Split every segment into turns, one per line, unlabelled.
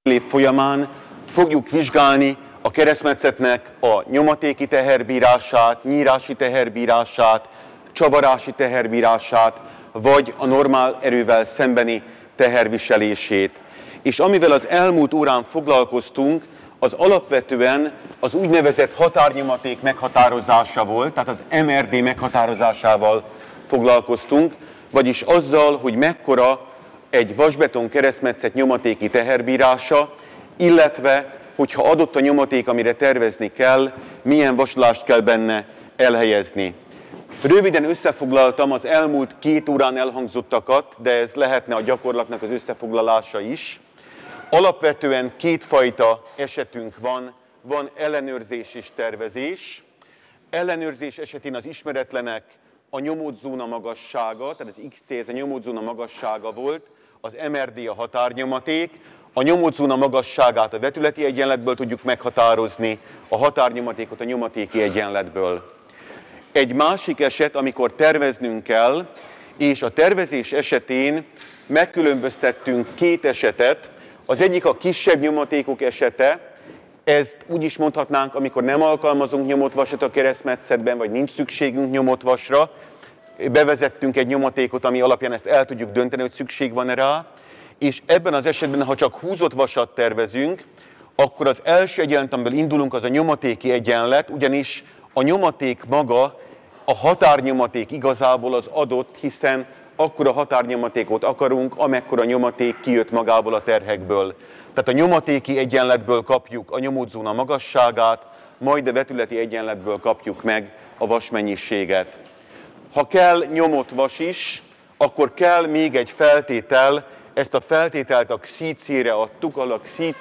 év folyamán fogjuk vizsgálni a keresztmetszetnek a nyomatéki teherbírását, nyírási teherbírását, csavarási teherbírását, vagy a normál erővel szembeni teherviselését. És amivel az elmúlt órán foglalkoztunk, az alapvetően az úgynevezett határnyomaték meghatározása volt, tehát az MRD meghatározásával foglalkoztunk, vagyis azzal, hogy mekkora egy vasbeton keresztmetszet nyomatéki teherbírása, illetve, hogyha adott a nyomaték, amire tervezni kell, milyen vasulást kell benne elhelyezni. Röviden összefoglaltam az elmúlt 2 órán elhangzottakat, de ez lehetne a gyakorlatnak az összefoglalása is. Alapvetően 2 fajta esetünk van. Van ellenőrzés és tervezés. Ellenőrzés esetén az ismeretlenek a nyomódzóna magassága, tehát az XC, ez a nyomódzóna magassága volt, az MRD a határnyomaték, a nyomódzóna magasságát a vetületi egyenletből tudjuk meghatározni, a határnyomatékot a nyomatéki egyenletből. Egy másik eset, amikor terveznünk kell, és a tervezés esetén megkülönböztettünk 2 esetet. Az egyik a kisebb nyomatékok esete, ezt úgy is mondhatnánk, amikor nem alkalmazunk nyomott vasat a keresztmetszetben, vagy nincs szükségünk nyomott vasra, bevezettünk egy nyomatékot, ami alapján ezt el tudjuk dönteni, hogy szükség van rá, és ebben az esetben, ha csak húzott vasat tervezünk, akkor az első egyenlet, amiből indulunk, az a nyomatéki egyenlet, ugyanis a nyomaték maga, a határnyomaték igazából az adott, hiszen akkora határnyomatékot akarunk, amekkora nyomaték kijött magából a terhekből. Tehát a nyomatéki egyenletből kapjuk a nyomódzóna magasságát, majd a vetületi egyenletből kapjuk meg a vasmennyiséget. Ha kell nyomott vas is, akkor kell még egy feltétel, ezt a feltételt a XC-re adtuk, ahol a XC,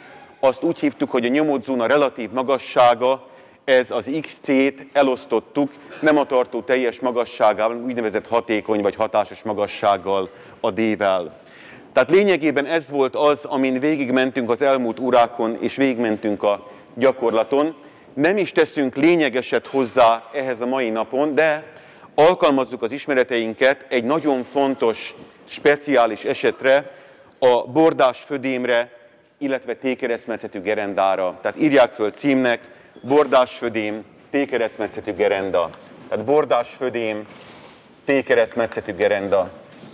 azt úgy hívtuk, hogy a nyomódzóna relatív magassága, ez az XC-t elosztottuk, nem a tartó teljes magasságával, úgynevezett hatékony vagy hatásos magassággal, a D-vel. Tehát lényegében ez volt az, amin végigmentünk az elmúlt órákon, és végigmentünk a gyakorlaton. Nem is teszünk lényegeset hozzá ehhez a mai napon, de alkalmazzuk az ismereteinket egy nagyon fontos, speciális esetre, a bordás födémre, illetve T-keresztmetszetű gerendára. Tehát írják föl címnek, bordás födém, T-keresztmetszetű gerenda. Tehát bordás födém, T-keresztmetszetű gerenda.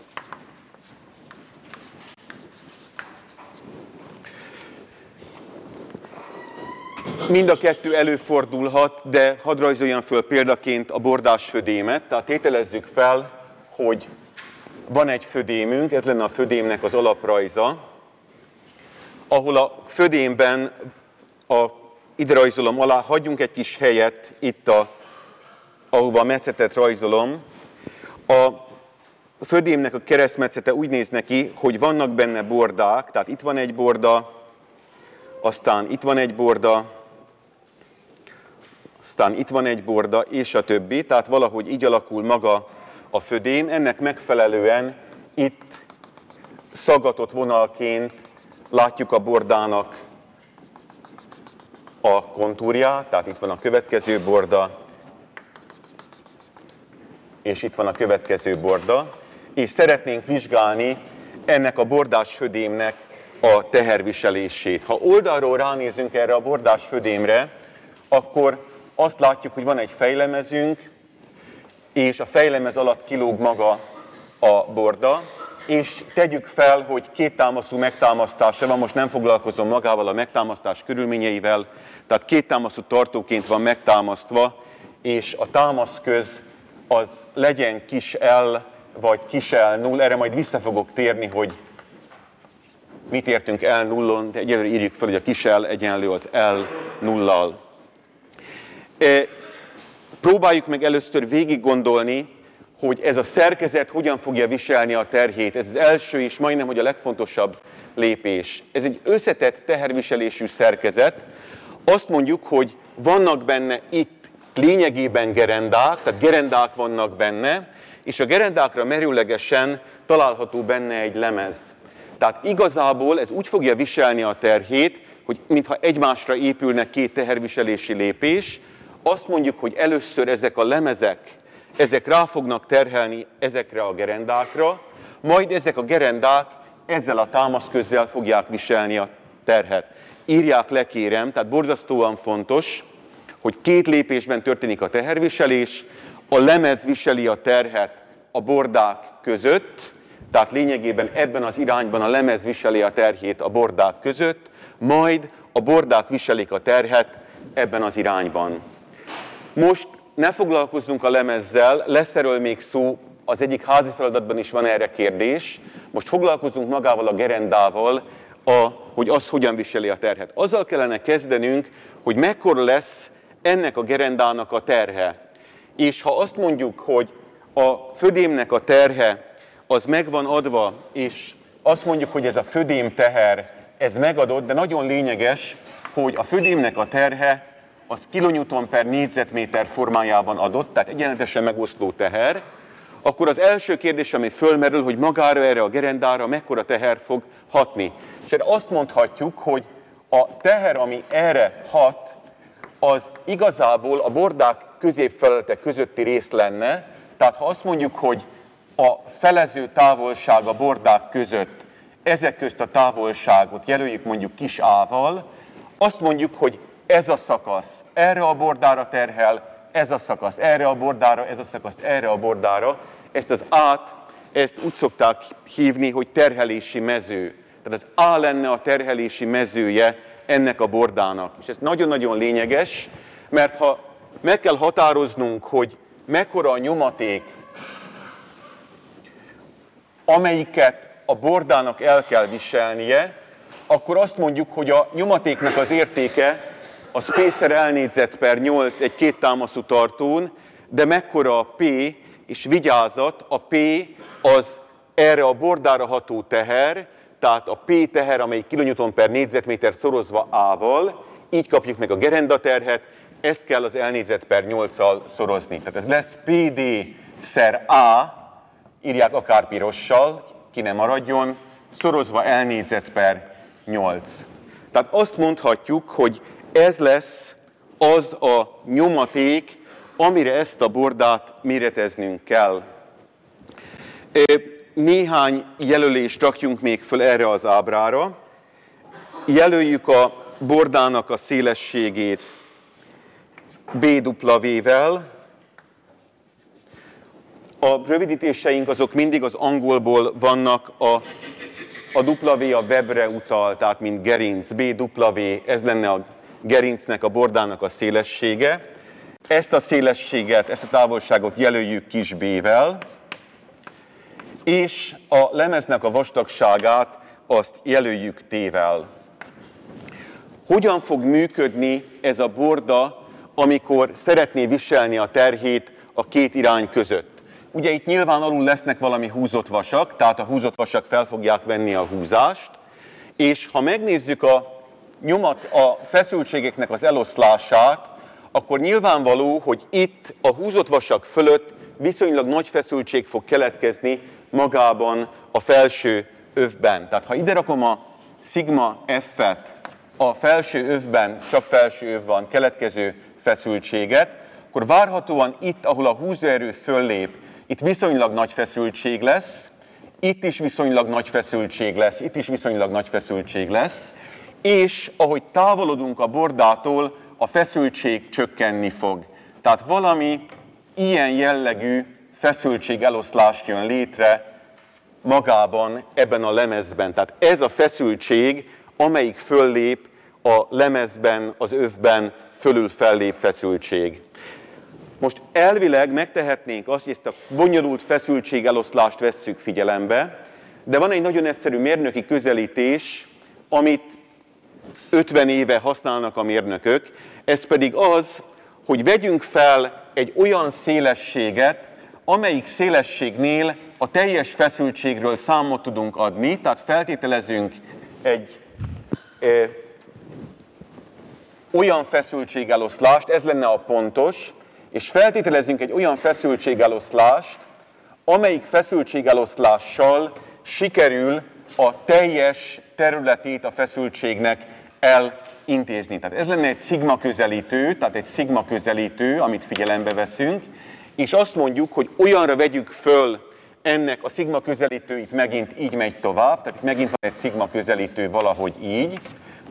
Mind a 2 előfordulhat, de hadd rajzoljam föl példaként a bordás födémet. Tehát tételezzük fel, hogy van egy födémünk, ez lenne a födémnek az alaprajza, ahol a födémben, ide rajzolom alá, hagyjunk egy kis helyet itt, ahova a metszetet rajzolom. A födémnek a keresztmetszete úgy néz neki, hogy vannak benne bordák, tehát itt van egy borda, aztán itt van egy borda, aztán itt van egy borda, és a többi. Tehát valahogy így alakul maga a födém. Ennek megfelelően itt szaggatott vonalként látjuk a bordának a kontúrját. Tehát itt van a következő borda, és itt van a következő borda. És szeretnénk vizsgálni ennek a bordás födémnek a teherviselését. Ha oldalról ránézünk erre a bordás födémre, akkor azt látjuk, hogy van egy fejlemezünk, és a fejlemez alatt kilóg maga a borda, és tegyük fel, hogy 2 támaszú megtámasztása van, most nem foglalkozom magával a megtámasztás körülményeivel, tehát 2 támaszú tartóként van megtámasztva, és a támaszköz az legyen kis L, vagy kis L0, erre majd vissza fogok térni, hogy mit értünk L0-on, de egyelőre írjuk fel, hogy a kis L egyenlő az L0-al. Próbáljuk meg először végig gondolni, hogy ez a szerkezet hogyan fogja viselni a terhét. Ez az első és majdnem, hogy a legfontosabb lépés. Ez egy összetett teherviselésű szerkezet. Azt mondjuk, hogy vannak benne itt lényegében gerendák, tehát gerendák vannak benne, és a gerendákra merőlegesen található benne egy lemez. Tehát igazából ez úgy fogja viselni a terhét, hogy mintha egymásra épülnek 2 teherviselési lépés. Azt mondjuk, hogy először ezek a lemezek, ezek rá fognak terhelni ezekre a gerendákra, majd ezek a gerendák ezzel a támaszközzel fogják viselni a terhet. Írják le, kérem, tehát borzasztóan fontos, hogy 2 lépésben történik a teherviselés, a lemez viseli a terhet a bordák között, tehát lényegében ebben az irányban a lemez viseli a terhét a bordák között, majd a bordák viselik a terhet ebben az irányban. Most ne foglalkozzunk a lemezzel, lesz erről még szó, az egyik házi feladatban is van erre kérdés. Most foglalkozunk magával a gerendával, hogy az hogyan viseli a terhet. Azzal kellene kezdenünk, hogy mekkora lesz ennek a gerendának a terhe. És ha azt mondjuk, hogy a födémnek a terhe az meg van adva, és azt mondjuk, hogy ez a födém teher, ez megadott, de nagyon lényeges, hogy a födémnek a terhe az kilonewton per négyzetméter formájában adott, tehát egyenletesen megoszló teher, akkor az első kérdés, ami fölmerül, hogy magára erre a gerendára mekkora teher fog hatni. És erre azt mondhatjuk, hogy a teher, ami erre hat, az igazából a bordák középfelülete közötti rész lenne, tehát ha azt mondjuk, hogy a felező távolság a bordák között, ezek közt a távolságot jelöljük mondjuk kis a-val, azt mondjuk, hogy ez a szakasz erre a bordára terhel, ez a szakasz erre a bordára, ez a szakasz erre a bordára. Ezt az át, ezt úgy szokták hívni, hogy terhelési mező. Tehát az A lenne a terhelési mezője ennek a bordának. És ez nagyon-nagyon lényeges, mert ha meg kell határoznunk, hogy mekkora a nyomaték, amelyiket a bordának el kell viselnie, akkor azt mondjuk, hogy a nyomatéknak az értéke az P/L/8 egy 2 támaszú tartón, de mekkora a P, és vigyázat, a P az erre a bordára ható teher, tehát a P teher, amely kilonewton per négyzetméter szorozva A-val, így kapjuk meg a gerendaterhet, ezt kell az L/8-al szorozni. Tehát ez lesz PD/A, írják akár pirossal, ki ne maradjon, szorozva L/8. Tehát azt mondhatjuk, hogy ez lesz az a nyomaték, amire ezt a bordát méreteznünk kell. Néhány jelölést rakjunk még föl erre az ábrára. Jelöljük a bordának a szélességét BW-vel. A rövidítéseink azok mindig az angolból vannak, a W a webre utal, tehát mint gerinc, BW, ez lenne a gerincnek, a bordának a szélessége. Ezt a szélességet, ezt a távolságot jelöljük kis b-vel, és a lemeznek a vastagságát azt jelöljük t-vel. Hogyan fog működni ez a borda, amikor szeretné viselni a terhét a 2 irány között? Ugye itt nyilván alul lesznek valami húzott vasak, tehát a húzott vasak fel fogják venni a húzást, és ha megnézzük a feszültségeknek az eloszlását, akkor nyilvánvaló, hogy itt a húzott vasak fölött viszonylag nagy feszültség fog keletkezni magában a felső övben. Tehát ha ide rakom a szigma F-et, a felső övben, csak felső öv van, keletkező feszültséget, akkor várhatóan itt, ahol a húzóerő föllép, itt viszonylag nagy feszültség lesz, itt is viszonylag nagy feszültség lesz, itt is viszonylag nagy feszültség lesz, és ahogy távolodunk a bordától, a feszültség csökkenni fog. Tehát valami ilyen jellegű feszültségeloszlás jön létre magában ebben a lemezben. Tehát ez a feszültség, amelyik föllép a lemezben, az övben fölül fellép feszültség. Most elvileg megtehetnénk azt, hogy ezt a bonyolult feszültségeloszlást vesszük figyelembe, de van egy nagyon egyszerű mérnöki közelítés, amit 50 éve használnak a mérnökök, ez pedig az, hogy vegyünk fel egy olyan szélességet, amelyik szélességnél a teljes feszültségről számot tudunk adni, tehát feltételezünk egy olyan feszültségeloszlást, ez lenne a pontos, és feltételezünk egy olyan feszültségeloszlást, amelyik feszültségeloszlással sikerül a teljes területét a feszültségnek elintézni. Tehát ez lenne egy szigma közelítő, tehát egy szigma közelítő, amit figyelembe veszünk, és azt mondjuk, hogy olyanra vegyük föl ennek a szigma közelítő, itt megint így megy tovább, tehát itt megint van egy szigma közelítő valahogy így,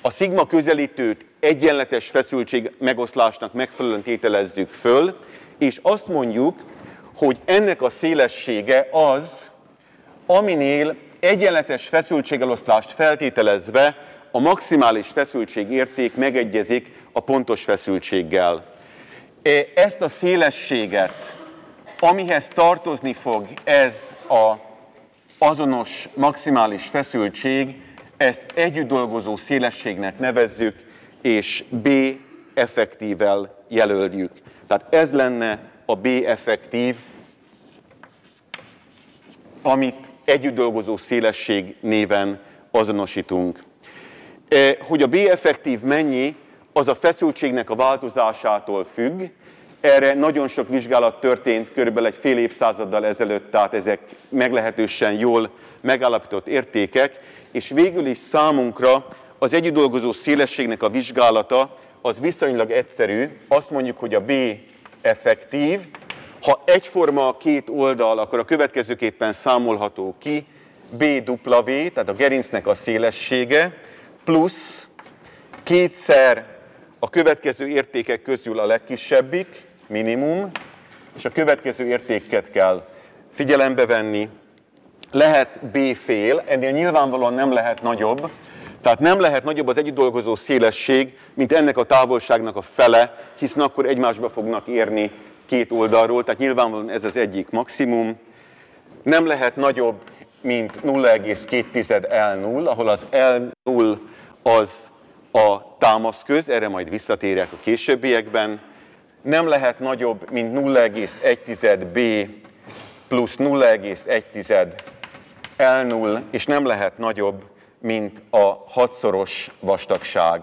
A szigma közelítőt egyenletes feszültség megoszlásnak megfelelően tételezzük föl, és azt mondjuk, hogy ennek a szélessége az, aminél egyenletes feszültségeloszlást feltételezve a maximális feszültségérték megegyezik a pontos feszültséggel. Ezt a szélességet, amihez tartozni fog ez az azonos maximális feszültség, ezt együttdolgozó szélességnek nevezzük, és B effektívvel jelöljük. Tehát ez lenne a B effektív, amit együttdolgozó szélesség néven azonosítunk. Hogy a B effektív mennyi, az a feszültségnek a változásától függ. Erre nagyon sok vizsgálat történt körülbelül egy fél évszázaddal ezelőtt, tehát ezek meglehetősen jól megállapított értékek, és végül is számunkra az együttdolgozó szélességnek a vizsgálata az viszonylag egyszerű. Azt mondjuk, hogy a B effektív, ha egyforma a két oldal, akkor a következőképpen számolható ki, BW, tehát a gerincnek a szélessége, plusz kétszer a következő értékek közül a legkisebbik, minimum, és a következő értéket kell figyelembe venni. Lehet B fél, ennél nyilvánvalóan nem lehet nagyobb, tehát nem lehet nagyobb az együttdolgozó szélesség, mint ennek a távolságnak a fele, hiszen akkor egymásba fognak érni két oldalról, tehát nyilvánvalóan ez az egyik maximum. Nem lehet nagyobb, mint 0,2 L0, ahol az L0 az a támaszköz, erre majd visszatérek a későbbiekben. Nem lehet nagyobb, mint 0,1 B plusz 0,1 L0, és nem lehet nagyobb, mint a 6-szoros vastagság.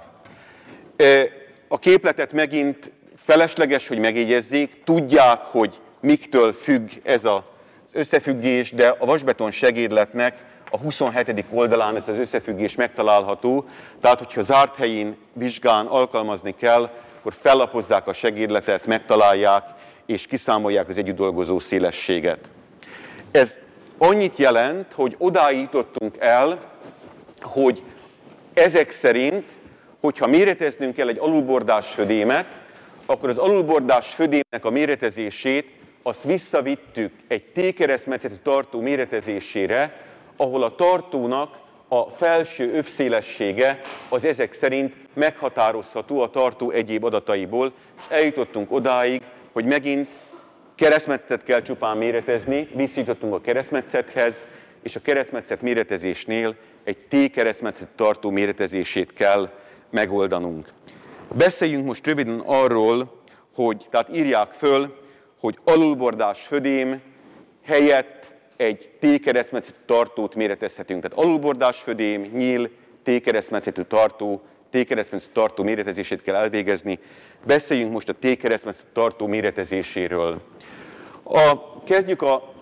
A képletet megint felesleges, hogy megjegyezzék, tudják, hogy miktől függ ez az összefüggés, de a vasbeton segédletnek a 27. oldalán ez az összefüggés megtalálható, tehát hogyha zárt helyén vizsgán alkalmazni kell, akkor fellapozzák a segédletet, megtalálják és kiszámolják az együttdolgozó szélességet. Ez annyit jelent, hogy odáig jutottunk el, hogy ezek szerint, hogyha méreteznünk kell egy alulbordás födémet, akkor az alulbordás födémnek a méretezését azt visszavittük egy T-keresztmetszetű tartó méretezésére, ahol a tartónak a felső övszélessége az ezek szerint meghatározható a tartó egyéb adataiból, és eljutottunk odáig, hogy megint keresztmetszetet kell csupán méretezni, visszajutottunk a keresztmetszethez, és a keresztmetszet méretezésnél egy T-keresztmetszetű tartó méretezését kell megoldanunk. Beszéljünk most röviden arról, hogy, tehát írják föl, hogy alulbordás födém helyett egy T-keresztmetszetű tartót méretezhetünk. Tehát alulbordás födém, nyíl, T-keresztmetszetű tartó, T-keresztmetszetű tartó méretezését kell elvégezni. Beszéljünk most a T-keresztmetszetű tartó méretezéséről. Kezdjük a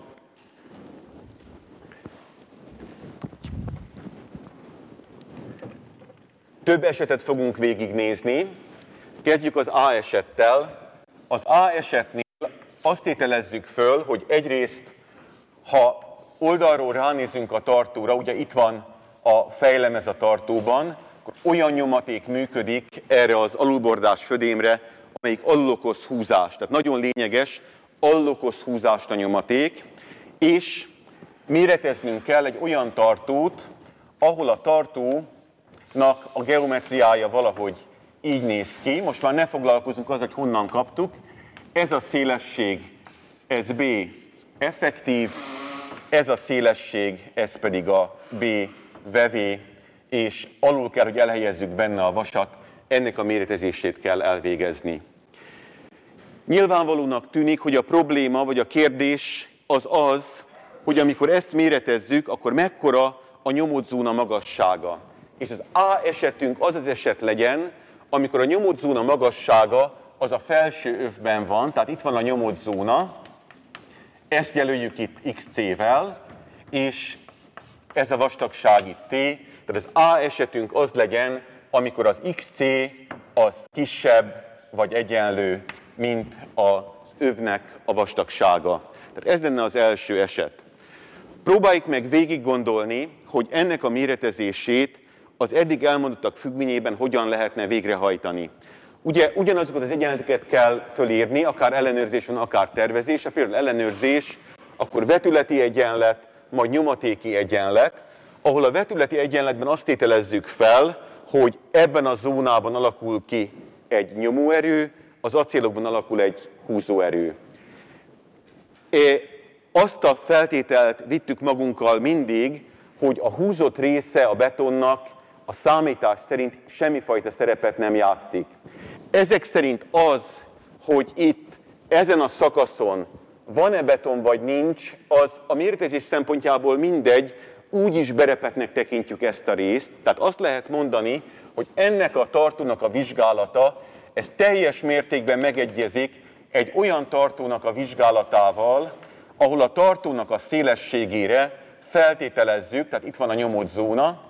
több esetet fogunk végignézni. Kezdjük az A esettel. Az A esetnél azt tételezzük föl, hogy egyrészt, ha oldalról ránézünk a tartóra, ugye itt van a fejlemez a tartóban, akkor olyan nyomaték működik erre az alulbordás födémre, amelyik alul okoz húzást. Tehát nagyon lényeges, alul okoz húzást a nyomaték, és méreteznünk kell egy olyan tartót, ahol a tartónak a geometriája valahogy így néz ki. Most már ne foglalkozunk az, hogy honnan kaptuk. Ez a szélesség, ez B effektív, ez a szélesség, ez pedig a B vevé, és alul kell, hogy elhelyezzük benne a vasat, ennek a méretezését kell elvégezni. Nyilvánvalónak tűnik, hogy a probléma vagy a kérdés az az, hogy amikor ezt méretezzük, akkor mekkora a nyomott zóna magassága. És az A esetünk az az eset legyen, amikor a nyomott zóna magassága az a felső övben van, tehát itt van a nyomott zóna, ezt jelöljük itt XC-vel, és ez a vastagság itt T, tehát az A esetünk az legyen, amikor az XC az kisebb vagy egyenlő, mint az övnek a vastagsága. Tehát ez lenne az első eset. Próbáljuk meg végig gondolni, hogy ennek a méretezését az eddig elmondottak függvényében hogyan lehetne végrehajtani. Ugye ugyanazokat az egyenleteket kell fölírni, akár ellenőrzés van, akár tervezés. Ha például ellenőrzés, akkor vetületi egyenlet, majd nyomatéki egyenlet, ahol a vetületi egyenletben azt tételezzük fel, hogy ebben a zónában alakul ki egy nyomóerő, az acélokban alakul egy húzóerő. Azt a feltételt vittük magunkkal mindig, hogy a húzott része a betonnak a számítás szerint semmifajta szerepet nem játszik. Ezek szerint az, hogy itt ezen a szakaszon van-e beton vagy nincs, az a méretezés szempontjából mindegy, úgyis berepetnek tekintjük ezt a részt. Tehát azt lehet mondani, hogy ennek a tartónak a vizsgálata, ez teljes mértékben megegyezik egy olyan tartónak a vizsgálatával, ahol a tartónak a szélességére feltételezzük, tehát itt van a nyomott zóna,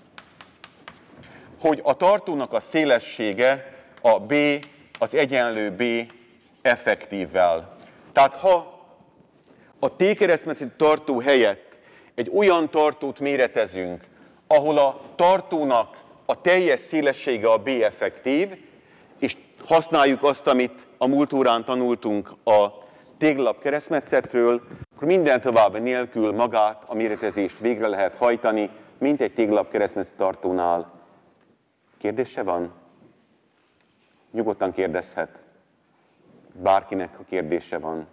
hogy a tartónak a szélessége a B az egyenlő B effektívvel. Tehát ha a T-keresztmetszeti tartó helyett egy olyan tartót méretezünk, ahol a tartónak a teljes szélessége a B effektív, és használjuk azt, amit a múlt órán tanultunk a téglalap keresztmetszetről, akkor minden további nélkül magát a méretezést végre lehet hajtani, mint egy téglalap keresztmetszeti tartónál. Kérdése van? Nyugodtan kérdezhet. Bárkinek a kérdése van.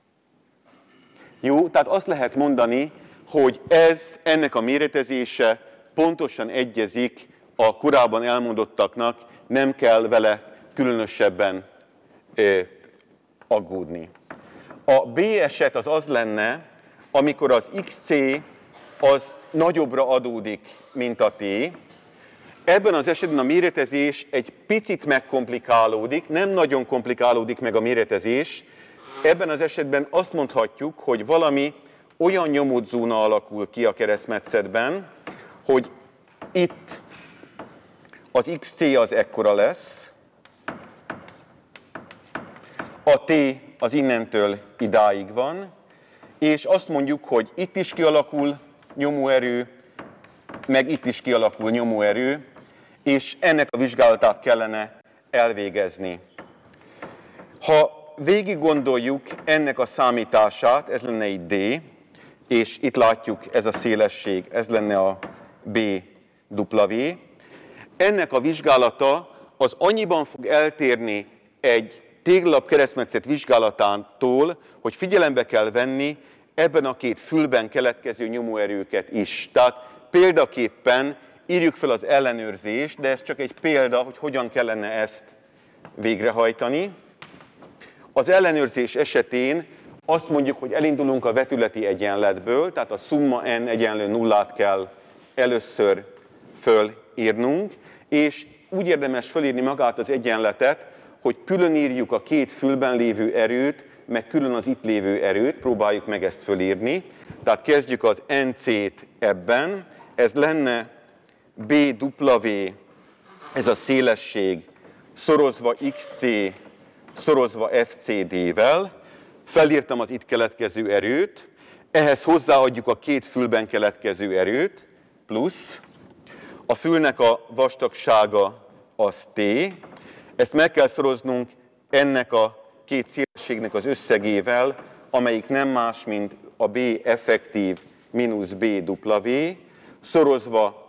Jó, tehát azt lehet mondani, hogy ennek a méretezése pontosan egyezik a korábban elmondottaknak, nem kell vele különösebben aggódni. A B eset az az lenne, amikor az XC az nagyobbra adódik, mint a T. Ebben az esetben a méretezés egy picit megkomplikálódik, nem nagyon komplikálódik meg a méretezés. Ebben az esetben azt mondhatjuk, hogy valami olyan nyomott zóna alakul ki a keresztmetszetben, hogy itt az XC az ekkora lesz, a T az innentől idáig van, és azt mondjuk, hogy itt is kialakul nyomóerő, meg itt is kialakul nyomóerő, és ennek a vizsgálatát kellene elvégezni. Ha végig gondoljuk ennek a számítását, ez lenne itt D, és itt látjuk ez a szélesség, ez lenne a BW. Ennek a vizsgálata az annyiban fog eltérni egy téglalap keresztmetszet vizsgálatától, hogy figyelembe kell venni ebben a két fülben keletkező nyomóerőket is. Tehát példaképpen írjuk fel az ellenőrzést, de ez csak egy példa, hogy hogyan kellene ezt végrehajtani. Az ellenőrzés esetén azt mondjuk, hogy elindulunk a vetületi egyenletből, tehát a szumma n egyenlő nullát kell először fölírnunk, és úgy érdemes fölírni magát az egyenletet, hogy külön írjuk a két fülben lévő erőt, meg külön az itt lévő erőt, próbáljuk meg ezt fölírni. Tehát kezdjük az NC-t ebben, ez lenne BW, ez a szélesség, szorozva XC, szorozva FCD-vel, felírtam az itt keletkező erőt, ehhez hozzáadjuk a két fülben keletkező erőt, plusz a fülnek a vastagsága az T, ezt meg kell szoroznunk ennek a két szélességnek az összegével, amelyik nem más, mint a B effektív mínusz BW, szorozva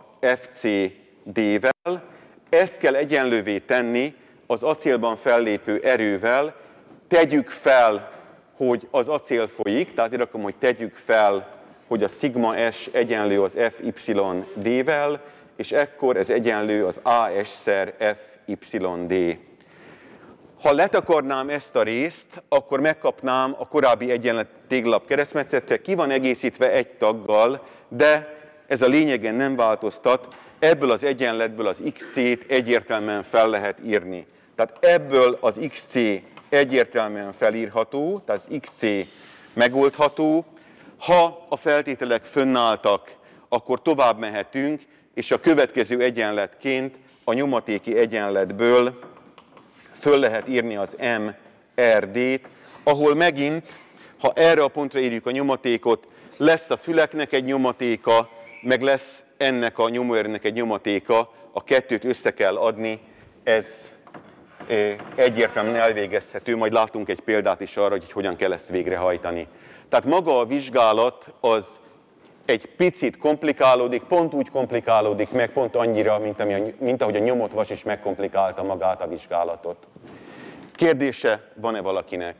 FCD-vel. Ezt kell egyenlővé tenni az acélban fellépő erővel. Tegyük fel, hogy az acél folyik, tehát ide rakom, hogy tegyük fel, hogy a szigma S egyenlő az FYD-vel, és ekkor ez egyenlő az AS-szer FYD. Ha letakarnám ezt a részt, akkor megkapnám a korábbi egyenlet téglalap keresztmetszettel, ki van egészítve egy taggal, de ez a lényegen nem változtat, ebből az egyenletből az XC-t egyértelműen fel lehet írni. Tehát ebből az XC egyértelműen felírható, tehát az XC megoldható. Ha a feltételek fönnálltak, akkor tovább mehetünk, és a következő egyenletként a nyomatéki egyenletből föl lehet írni az MRD-t, ahol megint, ha erre a pontra írjuk a nyomatékot, lesz a füleknek egy nyomatéka, meg lesz ennek a nyomóerőnek egy nyomatéka, a kettőt össze kell adni, ez egyértelműen elvégezhető, majd látunk egy példát is arra, hogy hogyan kell ezt végrehajtani. Tehát maga a vizsgálat az egy picit komplikálódik, pont úgy komplikálódik meg, pont annyira, mint ahogy a nyomott vas is megkomplikálta magát a vizsgálatot. Kérdése van-e valakinek?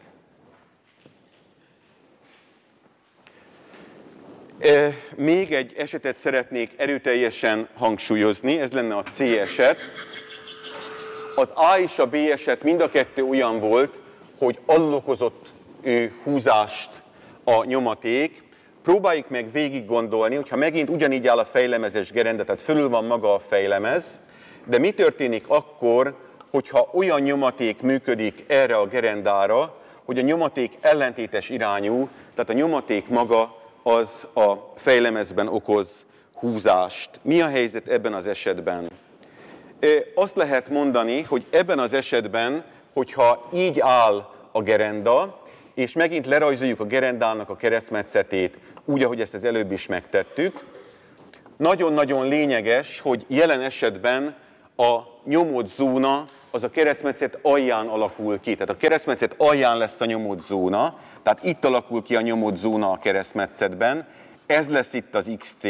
Még egy esetet szeretnék erőteljesen hangsúlyozni, ez lenne a C eset. Az A és a B eset mind a kettő olyan volt, hogy alulokozott húzást a nyomaték. Próbáljuk meg végig gondolni, hogyha megint ugyanígy áll a fejlemezes gerenda, tehát fölül van maga a fejlemez, de mi történik akkor, hogyha olyan nyomaték működik erre a gerendára, hogy a nyomaték ellentétes irányú, tehát a nyomaték maga az a fejlemezben okoz húzást. Mi a helyzet ebben az esetben? Azt lehet mondani, hogy ebben az esetben, hogyha így áll a gerenda, és megint lerajzoljuk a gerendának a keresztmetszetét, úgy, ahogy ezt az előbb is megtettük, nagyon-nagyon lényeges, hogy jelen esetben a nyomott zóna az a keresztmetszet alján alakul ki. Tehát a keresztmetszet alján lesz a nyomott zóna, tehát itt alakul ki a nyomott zóna a keresztmetszetben, ez lesz itt az XC.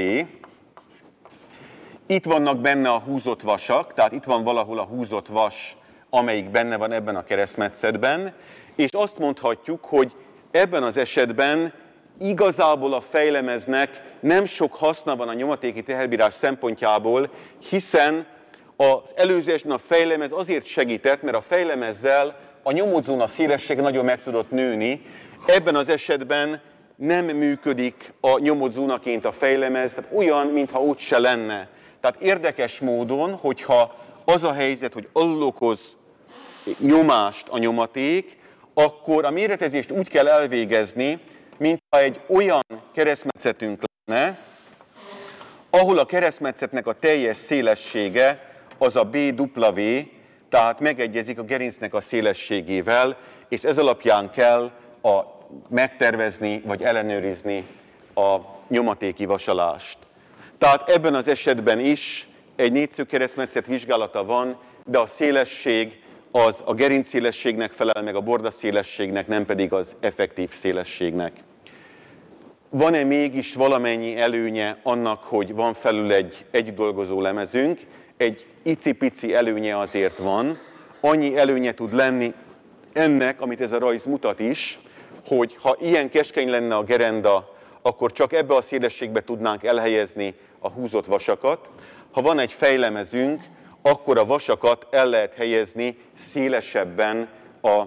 Itt vannak benne a húzott vasak, tehát itt van valahol a húzott vas, amelyik benne van ebben a keresztmetszetben, és azt mondhatjuk, hogy ebben az esetben igazából a fejlemeznek nem sok haszna van a nyomatéki teherbírás szempontjából, hiszen az előző esetben a fejlemez azért segített, mert a fejlemezzel a nyomott zóna szélessége nagyon meg tudott nőni. Ebben az esetben nem működik a nyomott zónaként a fejlemez, tehát olyan, mintha ott se lenne. Tehát érdekes módon, hogyha az a helyzet, hogy alulokoz nyomást a nyomaték, akkor a méretezést úgy kell elvégezni, mintha egy olyan keresztmetszetünk lenne, ahol a keresztmetszetnek a teljes szélessége az a BW, tehát megegyezik a gerincnek a szélességével, és ez alapján kell megtervezni vagy ellenőrizni a nyomatéki vasalást. Tehát ebben az esetben is egy négyszög keresztmetszet vizsgálata van, de a szélesség az a gerinc szélességnek felel meg, a borda szélességnek, nem pedig az effektív szélességnek. Van-e mégis valamennyi előnye annak, hogy van felül egy együttdolgozó lemezünk? Egy icipici előnye azért van. Annyi előnye tud lenni ennek, amit ez a rajz mutat is, hogy ha ilyen keskeny lenne a gerenda, akkor csak ebbe a szélességbe tudnánk elhelyezni a húzott vasakat. Ha van egy fejlemezünk, akkor a vasakat el lehet helyezni szélesebben a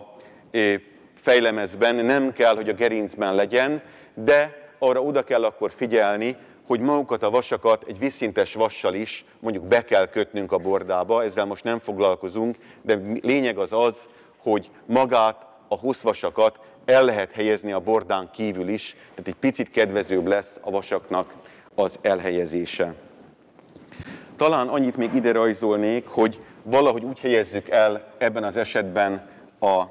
fejlemezben, nem kell, hogy a gerincben legyen, de arra oda kell akkor figyelni, hogy magukat a vasakat egy vízszintes vassal is mondjuk be kell kötnünk a bordába, ezzel most nem foglalkozunk, de lényeg az az, hogy magát, a hosszvasakat el lehet helyezni a bordán kívül is, tehát egy picit kedvezőbb lesz a vasaknak az elhelyezése. Talán annyit még ide rajzolnék, hogy valahogy úgy helyezzük el ebben az esetben a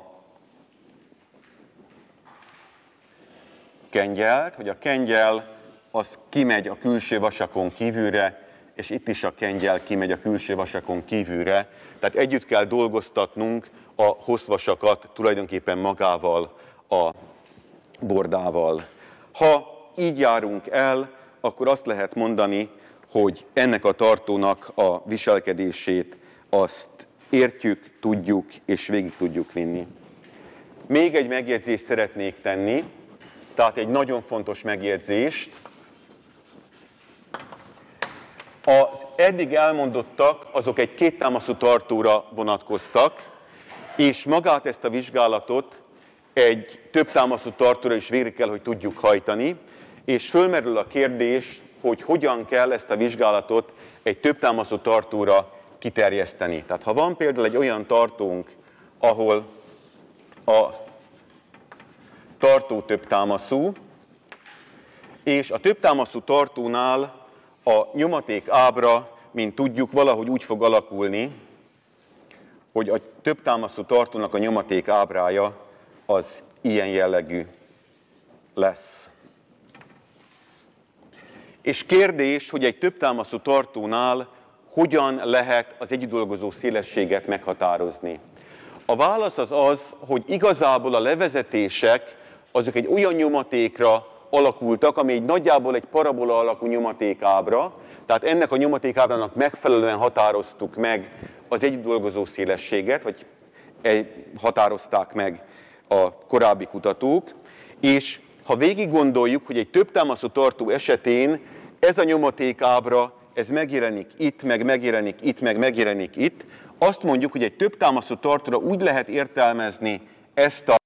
kengyelt, hogy a kengyel az kimegy a külső vasakon kívülre, és itt is a kengyel kimegy a külső vasakon kívülre. Tehát együtt kell dolgoztatnunk a hosszvasakat tulajdonképpen magával a bordával. Ha így járunk el, akkor azt lehet mondani, hogy ennek a tartónak a viselkedését azt értjük, tudjuk és végig tudjuk vinni. Még egy megjegyzést szeretnék tenni, tehát egy nagyon fontos megjegyzést. Az eddig elmondottak, azok egy kéttámaszú tartóra vonatkoztak, és magát ezt a vizsgálatot egy több támaszú tartóra is végre kell, hogy tudjuk hajtani, és fölmerül a kérdés, hogy hogyan kell ezt a vizsgálatot egy több támaszú tartóra kiterjeszteni. Tehát ha van például egy olyan tartónk, ahol a tartó több támaszú, és a több támaszú tartónál a nyomaték ábra, mint tudjuk, valahogy úgy fog alakulni, hogy a több támaszú tartónak a nyomaték ábrája az ilyen jellegű lesz. És kérdés, hogy egy többtámaszú tartónál hogyan lehet az együttdolgozó szélességet meghatározni. A válasz az, hogy igazából a levezetések azok egy olyan nyomatékra alakultak, ami nagyjából egy parabola alakú nyomatékábra, tehát ennek a nyomatékábrának megfelelően határoztuk meg az együttdolgozó szélességet, vagy határozták meg a korábbi kutatók, és ha végig gondoljuk, hogy egy többtámaszú tartó esetén ez a nyomatékábra, ez megjelenik itt, meg megjelenik itt, meg megjelenik itt, azt mondjuk, hogy egy többtámaszú tartóra úgy lehet értelmezni ezt a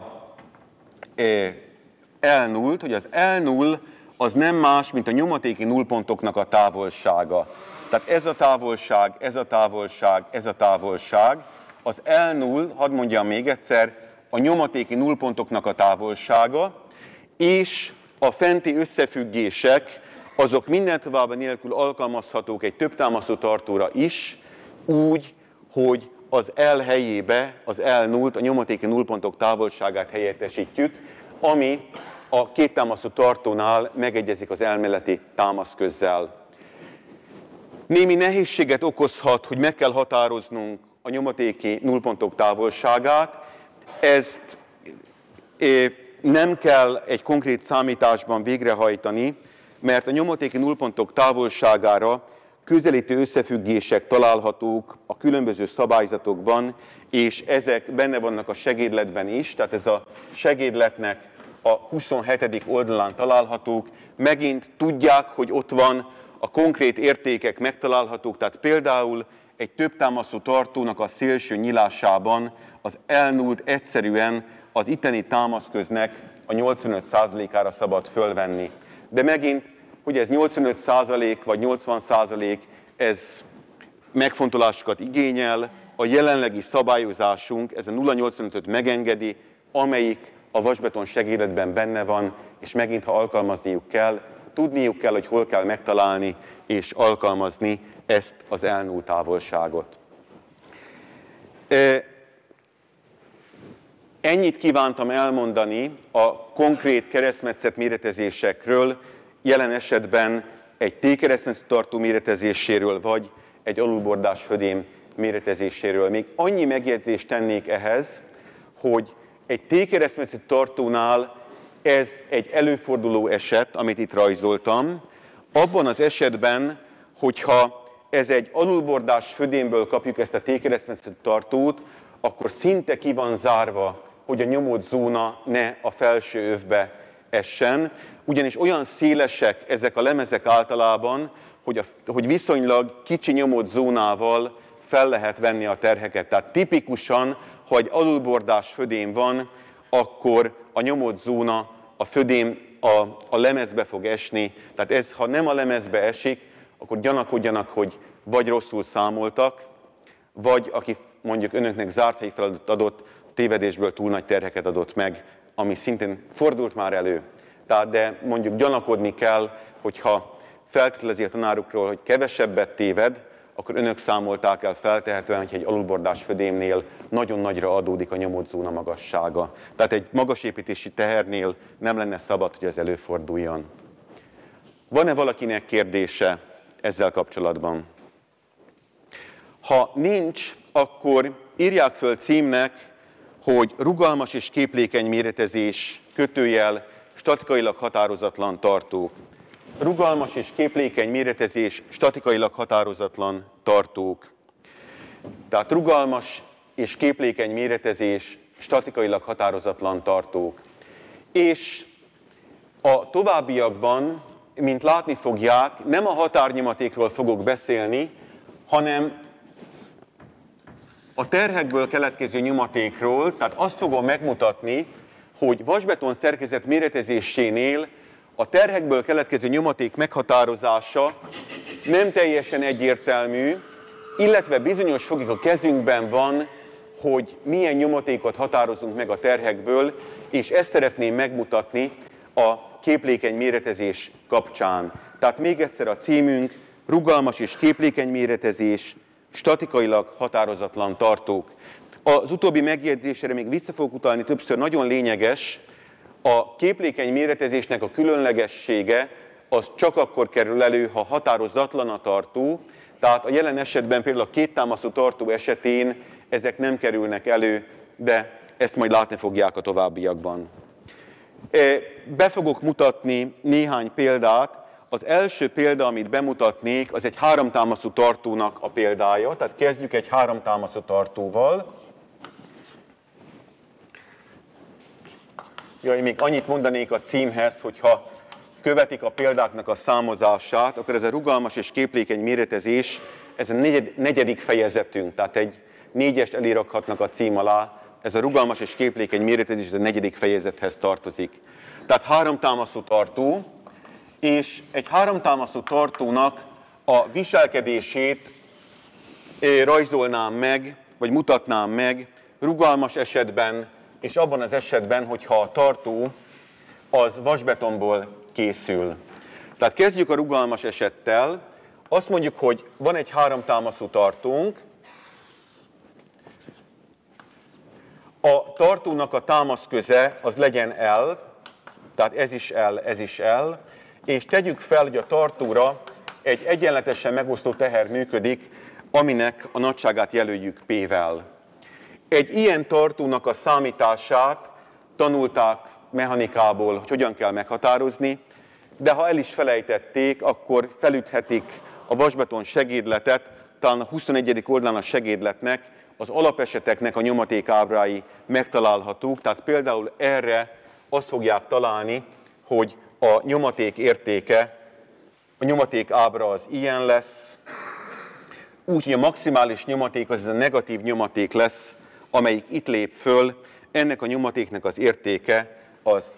L0-t, hogy az L0 az nem más, mint a nyomatéki nullpontoknak a távolsága. Tehát ez a távolság, ez a távolság, ez a távolság. Az L0, hadd mondjam még egyszer, a nyomatéki nullpontoknak a távolsága, és a fenti összefüggések, azok minden további nélkül alkalmazhatók egy többtámaszú tartóra is, úgy, hogy az L helyébe, az L0-t, a nyomatéki nullpontok távolságát helyettesítjük, ami a kéttámaszú tartónál megegyezik az elméleti támaszközzel. Némi nehézséget okozhat, hogy meg kell határoznunk a nyomatéki nullpontok távolságát. Ezt nem kell egy konkrét számításban végrehajtani, mert a nyomatéki nullpontok távolságára közelítő összefüggések találhatók a különböző szabályzatokban, és ezek benne vannak a segédletben is, tehát ez a segédletnek a 27. oldalán találhatók. Megint tudják, hogy ott van a konkrét értékek megtalálhatók, tehát például egy többtámaszú tartónak a szélső nyílásában az L0-t egyszerűen az itteni támaszköznek a 85%-ára szabad fölvenni. De megint, hogy ez 85% vagy 80%, ez megfontolásokat igényel, a jelenlegi szabályozásunk, ez a 0,85-öt megengedi, amelyik a vasbeton segédletben benne van, és megint, ha alkalmazniuk kell, tudniuk kell, hogy hol kell megtalálni és alkalmazni ezt az L0 távolságot. Ennyit kívántam elmondani a konkrét keresztmetszet méretezésekről, jelen esetben egy T-keresztmetszet tartó méretezéséről, vagy egy alulbordás födém méretezéséről. Még annyi megjegyzést tennék ehhez, hogy egy T-keresztmetszet tartónál ez egy előforduló eset, amit itt rajzoltam. Abban az esetben, hogyha ez egy alulbordás födémből kapjuk ezt a T-keresztmetszet tartót, akkor szinte ki van zárva, hogy a nyomott zóna ne a felső övbe essen, ugyanis olyan szélesek ezek a lemezek általában, hogy viszonylag kicsi nyomott zónával fel lehet venni a terheket. Tehát tipikusan, ha egy alulbordás födém van, akkor a nyomott zóna, a födém a lemezbe fog esni. Tehát ez, ha nem a lemezbe esik, akkor gyanakodjanak, hogy vagy rosszul számoltak, vagy aki mondjuk önöknek zárt helyi feladatot adott, tévedésből túl nagy terheket adott meg, ami szintén fordult már elő. Tehát, de mondjuk gyanakodni kell, hogyha feltételezi a tanárukról, hogy kevesebbet téved, akkor önök számolták el feltehetően, hogy egy alulbordás födémnél nagyon nagyra adódik a nyomott zóna magassága. Tehát egy magasépítési tehernél nem lenne szabad, hogy ez előforduljon. Van-e valakinek kérdése ezzel kapcsolatban? Ha nincs, akkor írják föl címnek, hogy rugalmas és képlékeny méretezés, kötőjel, statikailag határozatlan tartók. Rugalmas és képlékeny méretezés, statikailag határozatlan tartók. Tehát rugalmas és képlékeny méretezés, statikailag határozatlan tartók. És a továbbiakban, mint látni fogják, nem a határnyomatékról fogok beszélni, hanem a terhekből keletkező nyomatékról, tehát azt fogom megmutatni, hogy vasbeton szerkezet méretezésénél a terhekből keletkező nyomaték meghatározása nem teljesen egyértelmű, illetve bizonyos fogig a kezünkben van, hogy milyen nyomatékot határozunk meg a terhekből, és ezt szeretném megmutatni a képlékeny méretezés kapcsán. Tehát még egyszer a címünk, rugalmas és képlékeny méretezés, statikailag határozatlan tartók. Az utóbbi megjegyzésre még vissza fogok utalni többször, nagyon lényeges, a képlékeny méretezésnek a különlegessége az csak akkor kerül elő, ha határozatlan a tartó, tehát a jelen esetben például a kéttámaszú tartó esetén ezek nem kerülnek elő, de ezt majd látni fogják a továbbiakban. Be fogok mutatni néhány példát. Az első példa, amit bemutatnék, az egy háromtámaszú tartónak a példája. Tehát kezdjük egy háromtámaszú tartóval. Még annyit mondanék a címhez, hogyha követik a példáknak a számozását, akkor ez a rugalmas és képlékeny méretezés, ez a negyedik fejezetünk, tehát egy 4-est elirakhatnak a cím alá. Ez a rugalmas és képlékeny méretezés, ez a 4. fejezethez tartozik. Tehát háromtámaszú tartó, és egy háromtámaszú tartónak a viselkedését rajzolnám meg, vagy mutatnám meg rugalmas esetben, és abban az esetben, hogyha a tartó az vasbetonból készül. Tehát kezdjük a rugalmas esettel. Azt mondjuk, hogy van egy háromtámaszú tartónk, a tartónak a támaszköze az legyen L, tehát ez is L, és tegyük fel, hogy a tartóra egy egyenletesen megosztó teher működik, aminek a nagyságát jelöljük P-vel. Egy ilyen tartónak a számítását tanulták mechanikából, hogy hogyan kell meghatározni, de ha el is felejtették, akkor felüthetik a vasbeton segédletet, talán a 21. oldalán a segédletnek, az alapeseteknek a nyomatékábrái megtalálhatók, tehát például erre azt fogják találni, hogy a nyomaték értéke, a nyomaték ábra az ilyen lesz, úgyhogy a maximális nyomaték az a negatív nyomaték lesz, amelyik itt lép föl, ennek a nyomatéknak az értéke az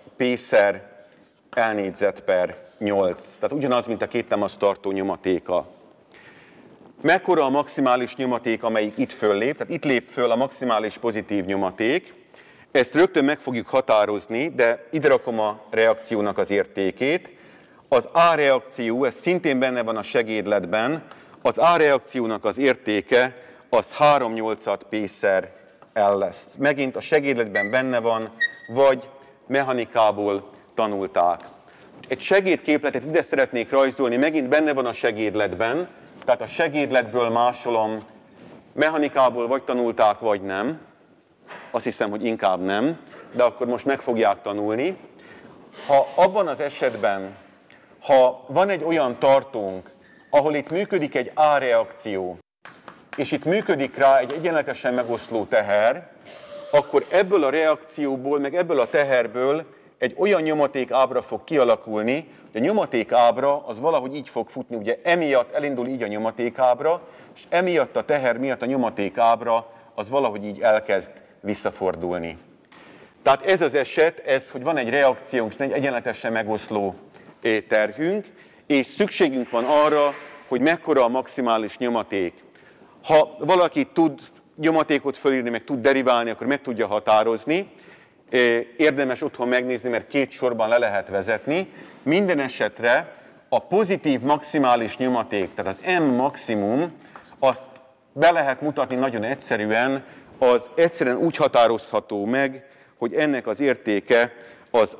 P/L/8. Tehát ugyanaz, mint a kéttámaszú tartó nyomatéka. Mekkora a maximális nyomaték, amelyik itt föllép? Tehát itt lép föl a maximális pozitív nyomaték. Ezt rögtön meg fogjuk határozni, de ide rakom a reakciónak az értékét. Az A reakció, ez szintén benne van a segédletben, az A reakciónak az értéke az 3/8 P/L lesz. Megint a segédletben benne van, vagy mechanikából tanulták. Egy segédképletet ide szeretnék rajzolni, megint benne van a segédletben, tehát a segédletből másolom, mechanikából vagy tanulták, vagy nem. Azt hiszem, hogy inkább nem, de akkor most meg fogják tanulni. Ha abban az esetben, ha van egy olyan tartónk, ahol itt működik egy A-reakció, és itt működik rá egy egyenletesen megoszló teher, akkor ebből a reakcióból, meg ebből a teherből egy olyan nyomaték ábra fog kialakulni, hogy a nyomaték ábra az valahogy így fog futni, ugye emiatt elindul így a nyomaték ábra, és emiatt a teher miatt a nyomaték ábra az valahogy így elkezd visszafordulni. Tehát ez az eset, ez, hogy van egy reakciónk, és egy egyenletesen megoszló terhünk, és szükségünk van arra, hogy mekkora a maximális nyomaték. Ha valaki tud nyomatékot fölírni, meg tud deriválni, akkor meg tudja határozni. Érdemes otthon megnézni, mert 2 sorban le lehet vezetni. Minden esetre a pozitív maximális nyomaték, tehát az M maximum, azt be lehet mutatni nagyon egyszerűen, az egyszerűen úgy határozható meg, hogy ennek az értéke az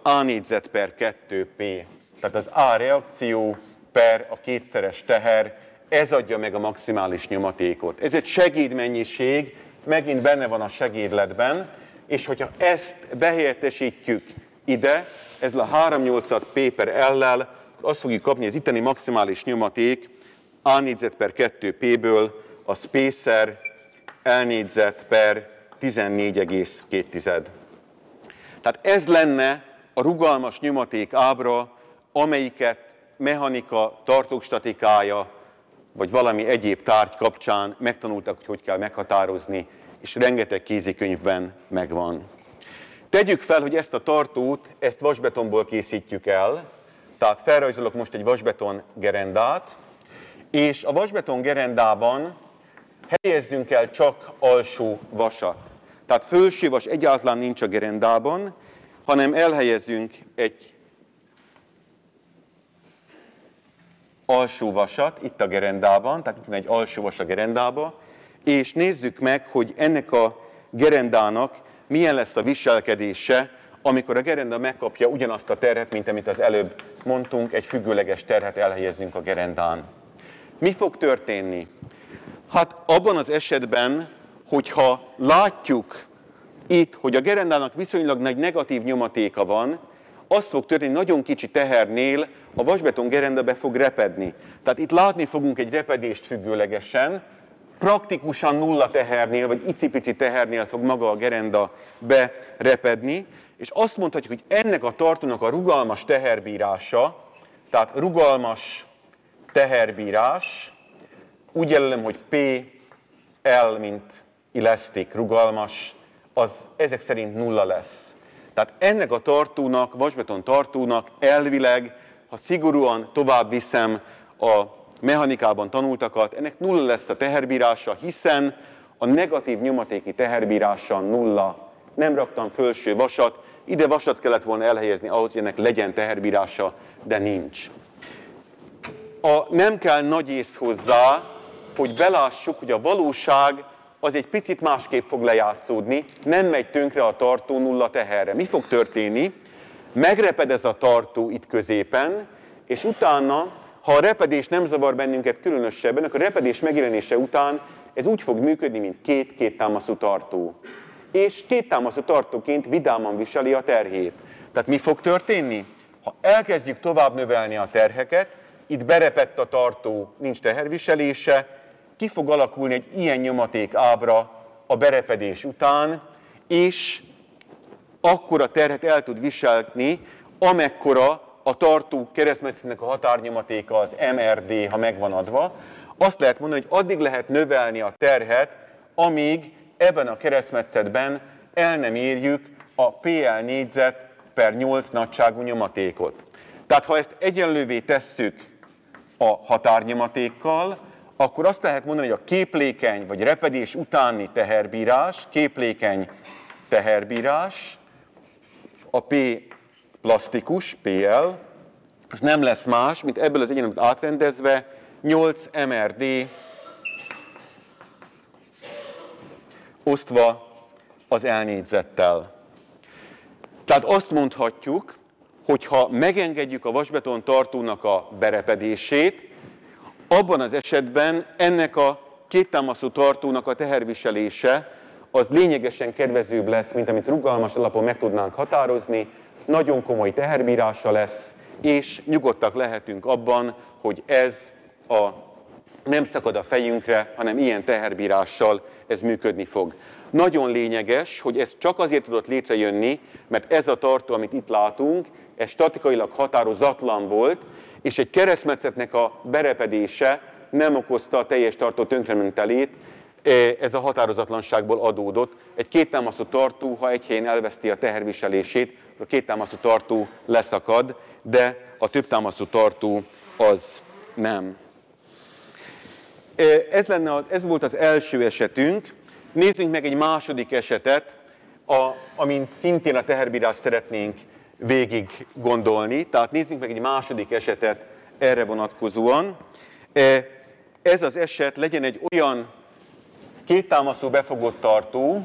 A/2P. Tehát az A reakció per a kétszeres teher, ez adja meg a maximális nyomatékot. Ez egy segédmennyiség, megint benne van a segédletben, és hogyha ezt behelyettesítjük ide, ezzel a 3/8 P/L-lel, azt fogjuk kapni, az itteni maximális nyomaték A/2P-ből az P/L/14,2. Tehát ez lenne a rugalmas nyomaték ábra, amelyiket mechanika, tartókstatikája, vagy valami egyéb tárgy kapcsán megtanultak, hogy hogy kell meghatározni, és rengeteg kézikönyvben megvan. Tegyük fel, hogy ezt a tartót, ezt vasbetonból készítjük el, tehát felrajzolok most egy vasbeton gerendát, és a vasbeton gerendában helyezzünk el csak alsó vasat. Tehát felső vas egyáltalán nincs a gerendában, hanem elhelyezünk egy alsó vasat itt a gerendában, tehát itt van egy alsó vas a gerendában, és nézzük meg, hogy ennek a gerendának milyen lesz a viselkedése amikor a gerenda megkapja ugyanazt a terhet, mint amit az előbb mondtunk, egy függőleges terhet elhelyezünk a gerendán. Mi fog történni? Hát abban az esetben, hogyha látjuk itt, hogy a gerendának viszonylag nagy negatív nyomatéka van, az fog történni, nagyon kicsi tehernél a vasbeton gerenda be fog repedni. Tehát itt látni fogunk egy repedést függőlegesen, praktikusan nulla tehernél, vagy icipici tehernél fog maga a gerenda berepedni, és azt mondhatjuk, hogy ennek a tartónak a rugalmas teherbírása, tehát rugalmas teherbírás, úgy jelölöm, hogy PL, mint elastic, rugalmas, az ezek szerint nulla lesz. Tehát ennek a tartónak, vasbeton tartónak elvileg, ha szigorúan tovább viszem a mechanikában tanultakat, ennek nulla lesz a teherbírása, hiszen a negatív nyomatéki teherbírása nulla. Nem raktam fölső vasat, ide vasat kellett volna elhelyezni ahhoz, hogy ennek legyen teherbírása, de nincs. Nem kell nagy ész hozzá, hogy belássuk, hogy a valóság az egy picit másképp fog lejátszódni, nem megy tönkre a tartó nulla teherre. Mi fog történni? Megreped ez a tartó itt középen, és utána, ha a repedés nem zavar bennünket különösebben, akkor a repedés megjelenése után ez úgy fog működni, mint két támaszú tartó. És két támaszú tartóként vidáman viseli a terhét. Tehát mi fog történni? Ha elkezdjük tovább növelni a terheket, itt berepett a tartó, nincs teherviselése, ki fog alakulni egy ilyen nyomaték ábra a berepedés után, és akkora terhet el tud viselni, amekkora a tartó keresztmetszetnek a határnyomatéka, az MRD, ha megvan adva. Azt lehet mondani, hogy addig lehet növelni a terhet, amíg ebben a keresztmetszetben el nem érjük a PL négyzet per 8 nagyságú nyomatékot. Tehát ha ezt egyenlővé tesszük a határnyomatékkal, akkor azt lehet mondani, hogy a képlékeny vagy repedés utáni teherbírás, képlékeny teherbírás, a P plasztikus, PL, ez nem lesz más, mint ebből az egyenletet átrendezve 8 MRD osztva az elnégyzettel. Tehát azt mondhatjuk, hogy ha megengedjük a vasbeton tartónak a berepedését, abban az esetben ennek a kéttámaszú tartónak a teherviselése az lényegesen kedvezőbb lesz, mint amit rugalmas alapon meg tudnánk határozni, nagyon komoly teherbírása lesz, és nyugodtak lehetünk abban, hogy ez nem szakad a fejünkre, hanem ilyen teherbírással ez működni fog. Nagyon lényeges, hogy ez csak azért tudott létrejönni, mert ez a tartó, amit itt látunk, ez statikailag határozatlan volt, és egy keresztmetszetnek a berepedése nem okozta a teljes tartó tönkrementelét, ez a határozatlanságból adódott. Egy kéttámaszú tartó, ha egy helyen elveszti a teherviselését, a kéttámaszú tartó leszakad, de a többtámaszú tartó az nem. Ez volt az első esetünk. Nézzünk meg egy második esetet, amin szintén a teherbírást szeretnénk végig gondolni. Tehát nézzünk meg egy második esetet erre vonatkozóan. Ez az eset legyen egy olyan kéttámaszú befogott tartó,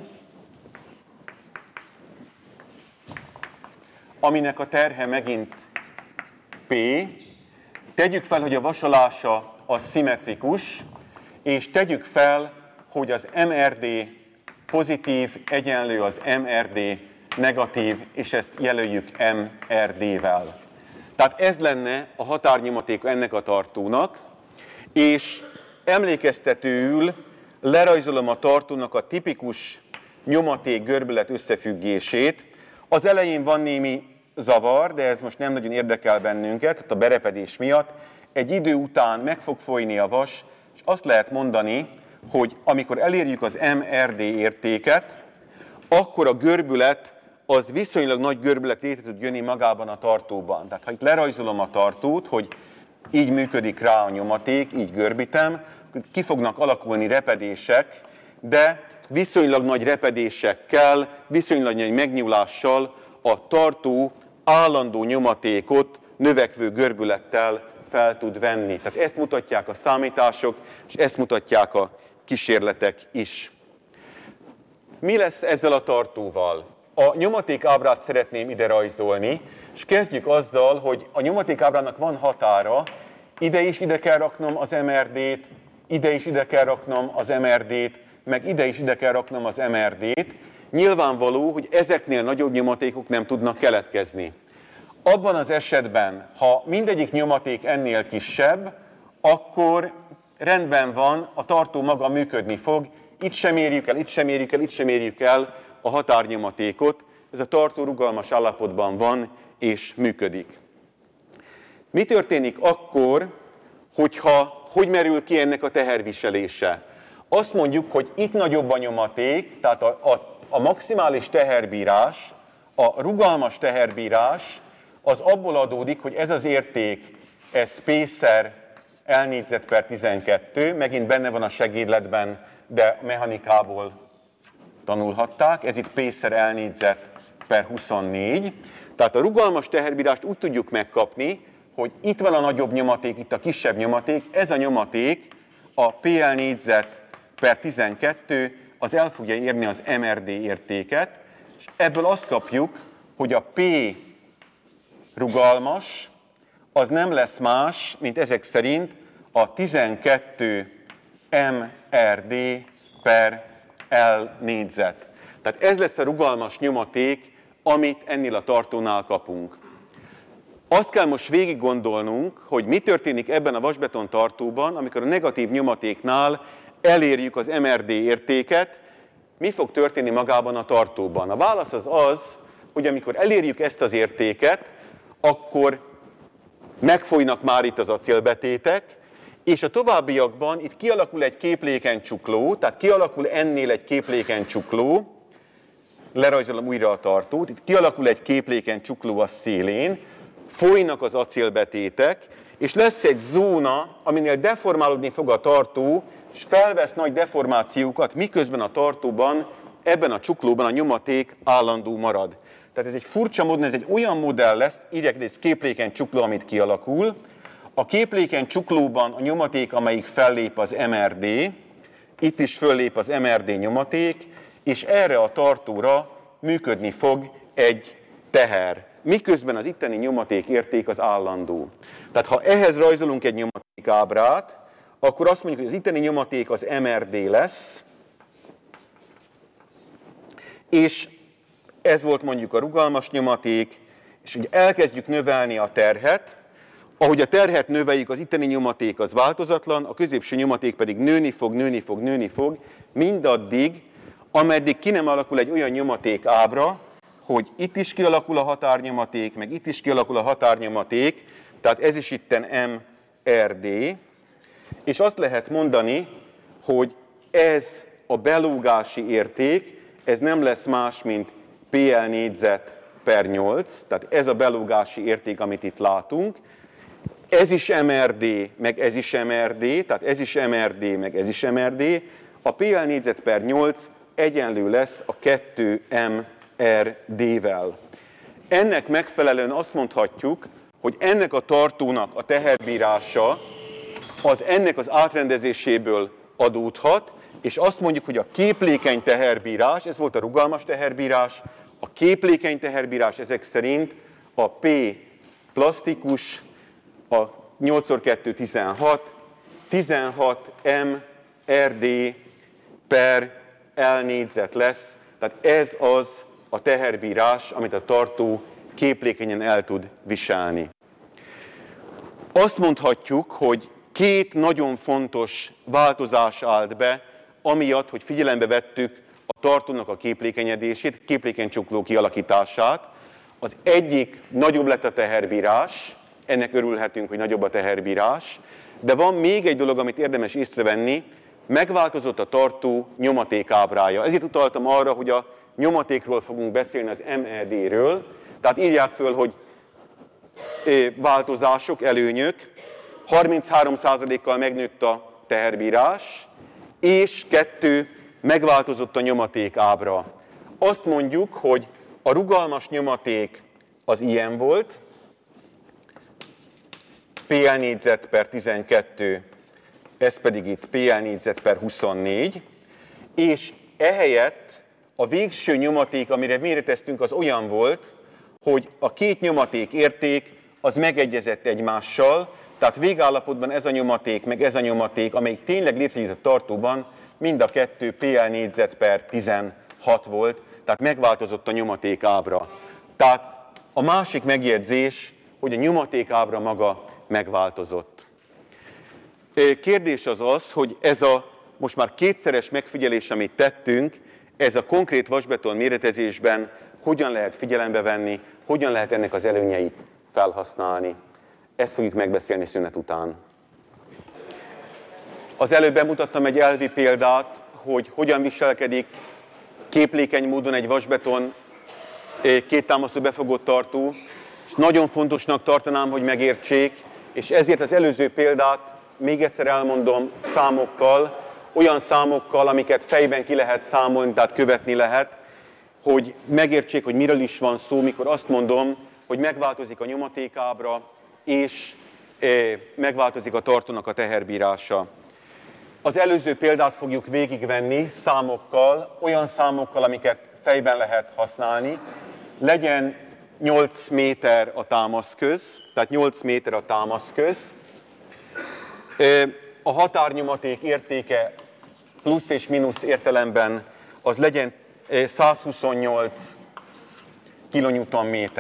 aminek a terhe megint P. Tegyük fel, hogy a vasalása az szimmetrikus, és tegyük fel, hogy az MRD pozitív egyenlő az MRD negatív, és ezt jelöljük MRD-vel. Tehát ez lenne a határnyomatéka ennek a tartónak, és emlékeztetőül lerajzolom a tartónak a tipikus nyomaték-görbület összefüggését. Az elején van némi zavar, de ez most nem nagyon érdekel bennünket, tehát a berepedés miatt. Egy idő után meg fog folyni a vas, és azt lehet mondani, hogy amikor elérjük az MRD értéket, akkor a görbület az viszonylag nagy görbület létre tud jönni magában a tartóban. Tehát ha itt lerajzolom a tartót, hogy így működik rá a nyomaték, így görbítem, ki fognak alakulni repedések, de viszonylag nagy repedésekkel, viszonylag nagy megnyúlással a tartó állandó nyomatékot növekvő görbülettel fel tud venni. Tehát ezt mutatják a számítások, és ezt mutatják a kísérletek is. Mi lesz ezzel a tartóval? a nyomatékábrát szeretném ide rajzolni, és kezdjük azzal, hogy a nyomatékábrának van határa, ide is ide kell raknom az MRD-t, ide is ide kell raknom az MRD-t, meg ide is ide kell raknom az MRD-t. Nyilvánvaló, hogy ezeknél nagyobb nyomatékok nem tudnak keletkezni. Abban az esetben, ha mindegyik nyomaték ennél kisebb, akkor rendben van, a tartó maga működni fog, itt sem érjük el, itt sem érjük el, itt sem érjük el a határnyomatékot. Ez a tartó rugalmas állapotban van és működik. Mi történik akkor, hogy merül ki ennek a teherviselése? Azt mondjuk, hogy itt nagyobb a nyomaték, tehát a maximális teherbírás, a rugalmas teherbírás az abból adódik, hogy ez az érték, ez P/L négyzet per 12, megint benne van a segédletben, de mechanikából tanulhatták, ez itt P/L négyzet per 24. Tehát a rugalmas teherbírást úgy tudjuk megkapni, hogy itt van a nagyobb nyomaték, itt a kisebb nyomaték, ez a nyomaték, a PL négyzet per 12, az el fogja érni az MRD értéket, és ebből azt kapjuk, hogy a P rugalmas, az nem lesz más, mint ezek szerint a 12 MRD per L négyzet. Tehát ez lesz a rugalmas nyomaték, amit ennél a tartónál kapunk. Azt kell most végig gondolnunk, hogy mi történik ebben a vasbeton tartóban, amikor a negatív nyomatéknál elérjük az MRD értéket, mi fog történni magában a tartóban. A válasz az, hogy amikor elérjük ezt az értéket, akkor megfolynak már itt az acélbetétek, és a továbbiakban itt kialakul egy képlékeny csukló, tehát kialakul ennél egy képlékeny csukló, lerajzolom újra a tartót, itt kialakul egy képlékeny csukló a szélén, folynak az acélbetétek, és lesz egy zóna, aminél deformálódni fog a tartó, és felvesz nagy deformációkat, miközben a tartóban, ebben a csuklóban a nyomaték állandó marad. Tehát ez egy furcsa módon, ez egy olyan modell lesz, írják, hogy ez képlékeny csukló, amit kialakul. A képlékeny csuklóban a nyomaték, amelyik fellép az MRD, itt is föllép az MRD nyomaték, és erre a tartóra működni fog egy teher, miközben az itteni nyomaték érték az állandó. Tehát ha ehhez rajzolunk egy nyomatékábrát, akkor azt mondjuk, hogy az itteni nyomaték az MRD lesz, és ez volt mondjuk a rugalmas nyomaték, és ugye elkezdjük növelni a terhet, ahogy a terhet növeljük, az itteni nyomaték az változatlan, a középső nyomaték pedig nőni fog, mindaddig, ameddig ki nem alakul egy olyan nyomaték ábra, hogy itt is kialakul a határnyomaték, meg itt is kialakul a határnyomaték, tehát ez is itten MRD, és azt lehet mondani, hogy ez a belógási érték, ez nem lesz más, mint PL négyzet per 8, tehát ez a belógási érték, amit itt látunk. Ez is MRD, meg ez is MRD, tehát ez is MRD, meg ez is MRD. A PL négyzet per 8 egyenlő lesz a 2 MRD-vel. Ennek megfelelően azt mondhatjuk, hogy ennek a tartónak a teherbírása az ennek az átrendezéséből adódhat, és azt mondjuk, hogy a képlékeny teherbírás, ez volt a rugalmas teherbírás, a képlékeny teherbírás ezek szerint a P plasztikus, a 8x2 16, 16 MRD per L négyzet lesz, tehát ez az a teherbírás, amit a tartó képlékenyen el tud viselni. Azt mondhatjuk, hogy két nagyon fontos változás állt be, amiatt, hogy figyelembe vettük a tartónak a képlékenyedését, képlékeny csukló kialakítását. Az egyik, nagyobb lett a teherbírás, ennek örülhetünk, hogy nagyobb a teherbírás, de van még egy dolog, amit érdemes észrevenni, megváltozott a tartó nyomatékábrája. Ezért utaltam arra, hogy a nyomatékról fogunk beszélni, az MED-ről, tehát írják föl, hogy változások, előnyök, 33%-kal megnőtt a teherbírás, és 2, megváltozott a nyomatékábra. Azt mondjuk, hogy a rugalmas nyomaték az ilyen volt, PL négyzet per 12, ez pedig itt PL négyzet per 24, és ehelyett a végső nyomaték, amire méreteztünk, az olyan volt, hogy a két nyomaték érték az megegyezett egymással, tehát végállapotban ez a nyomaték, meg ez a nyomaték, amelyik tényleg létrejött a tartóban, mind a kettő PL négyzet per 16 volt, tehát megváltozott a nyomaték ábra. Tehát a másik megjegyzés, hogy a nyomaték ábra maga megváltozott. Kérdés az az, hogy ez a most már kétszeres megfigyelés, amit tettünk, ez a konkrét vasbeton méretezésben hogyan lehet figyelembe venni, hogyan lehet ennek az előnyeit felhasználni. Ezt fogjuk megbeszélni szünet után. Az előbb bemutattam egy elvi példát, hogy hogyan viselkedik képlékeny módon egy vasbeton kéttámasztó befogott tartó, és nagyon fontosnak tartanám, hogy megértsék, és ezért az előző példát még egyszer elmondom számokkal, olyan számokkal, amiket fejben ki lehet számolni, tehát követni lehet, hogy megértsék, hogy miről is van szó, mikor azt mondom, hogy megváltozik a nyomatékábra, és megváltozik a tartónak a teherbírása. Az előző példát fogjuk végigvenni számokkal, olyan számokkal, amiket fejben lehet használni. Legyen 8 méter a támaszköz, tehát 8 méter a támaszköz. A határnyomaték értéke plusz és mínusz értelemben az legyen 128 kN.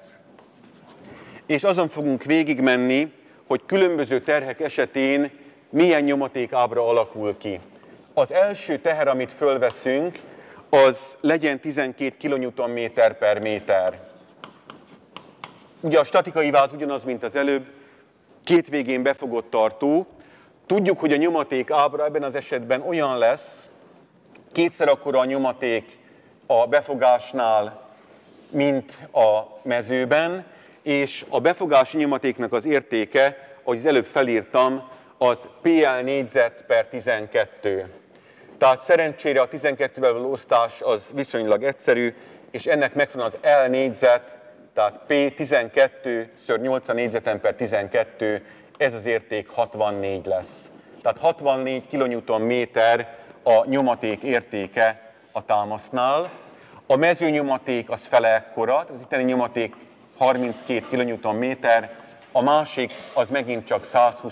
És azon fogunk végigmenni, hogy különböző terhek esetén milyen nyomatékábra alakul ki. Az első teher, amit fölveszünk, az legyen 12 kN per méter. Ugye a statikai vált ugyanaz, mint az előbb, két végén befogott tartó. Tudjuk, hogy a nyomaték ábra ebben az esetben olyan lesz, kétszer akkora a nyomaték a befogásnál, mint a mezőben, és a befogási nyomatéknak az értéke, ahogy az előbb felírtam, az PL négyzet per 12. Tehát szerencsére a 12-vel való osztás az viszonylag egyszerű, és ennek megfelelően az L négyzet, tehát P 12 x 8 négyzeten per 12, ez az érték 64 lesz. Tehát 64 kN a nyomaték értéke a támasznál. A mezőnyomaték az fele ekkora, az itteni nyomaték 32 kN, a másik az megint csak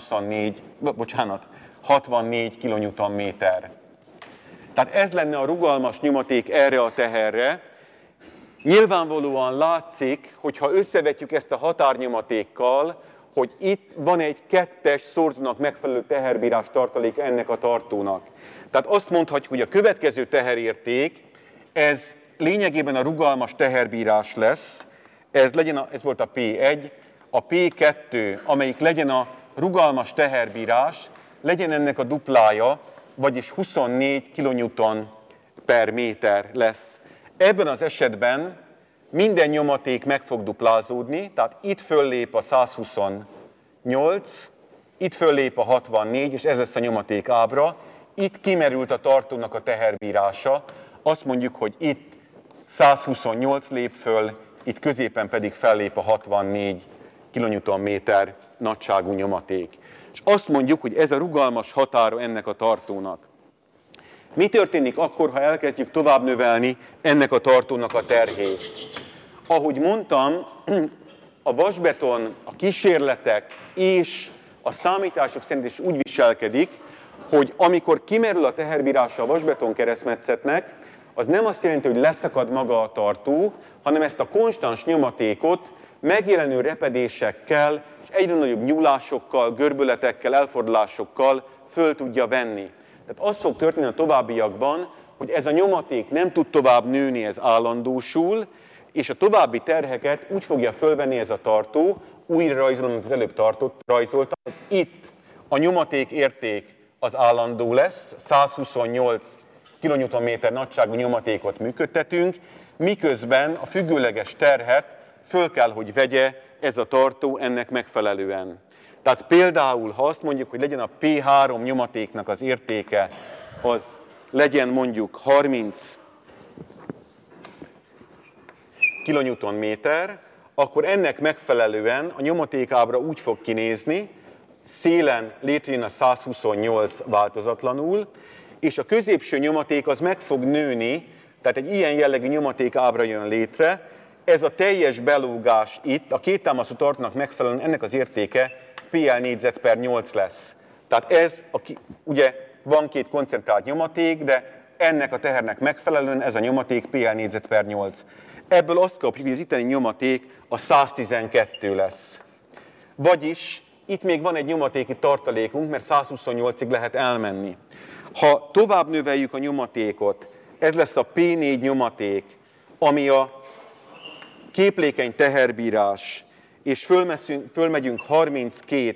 64 kN. Tehát ez lenne a rugalmas nyomaték erre a teherre. Nyilvánvalóan látszik, hogyha összevetjük ezt a határnyomatékkal, hogy itt van egy kettes szorzónak megfelelő teherbírás tartalék ennek a tartónak. Tehát azt mondhatjuk, hogy a következő teherérték, ez lényegében a rugalmas teherbírás lesz, ez volt a P1, a P2, amelyik legyen a rugalmas teherbírás, legyen ennek a duplája, vagyis 24 kN per méter lesz. Ebben az esetben minden nyomaték meg fog duplázódni, tehát itt föllép a 128, itt föllép a 64, és ez lesz a nyomaték ábra. Itt kimerült a tartónak a teherbírása. Azt mondjuk, hogy itt 128 lép föl, itt középen pedig fellép a 64 kN nagyságú nyomaték. És azt mondjuk, hogy ez a rugalmas határa ennek a tartónak. Mi történik akkor, ha elkezdjük tovább növelni ennek a tartónak a terhét? Ahogy mondtam, a vasbeton, a kísérletek és a számítások szerint is úgy viselkedik, hogy amikor kimerül a teherbírása a vasbeton keresztmetszetnek, az nem azt jelenti, hogy leszakad maga a tartó, hanem ezt a konstans nyomatékot megjelenő repedésekkel és egyre nagyobb nyúlásokkal, görbületekkel, elfordulásokkal föl tudja venni. Tehát az fog történni a továbbiakban, hogy ez a nyomaték nem tud tovább nőni, ez állandósul, és a további terheket úgy fogja fölvenni ez a tartó, újra rajzolom, amit az előbb rajzoltam, hogy itt a nyomaték érték az állandó lesz, 128 kN nagyságú nyomatékot működtetünk, miközben a függőleges terhet föl kell, hogy vegye ez a tartó ennek megfelelően. Tehát például, ha azt mondjuk, hogy legyen a P3 nyomatéknak az értéke, az legyen mondjuk 30 kN, akkor ennek megfelelően a nyomatékábra úgy fog kinézni, szélen létrejön a 128 változatlanul, és a középső nyomaték az meg fog nőni, Tehát egy ilyen jellegű nyomaték ábra jön létre, ez a teljes belógás itt, a két támaszú tartónak megfelelően ennek az értéke PL négyzet per 8 lesz. Tehát ez, ugye van két koncentrált nyomaték, de ennek a tehernek megfelelően ez a nyomaték PL négyzet per 8. Ebből azt kapjuk, hogy az itteni nyomaték a 112 lesz. Vagyis itt még van egy nyomatéki tartalékunk, mert 128-ig lehet elmenni. Ha tovább növeljük a nyomatékot, ez lesz a P4 nyomaték, ami a képlékeny teherbírás, és fölmegyünk 32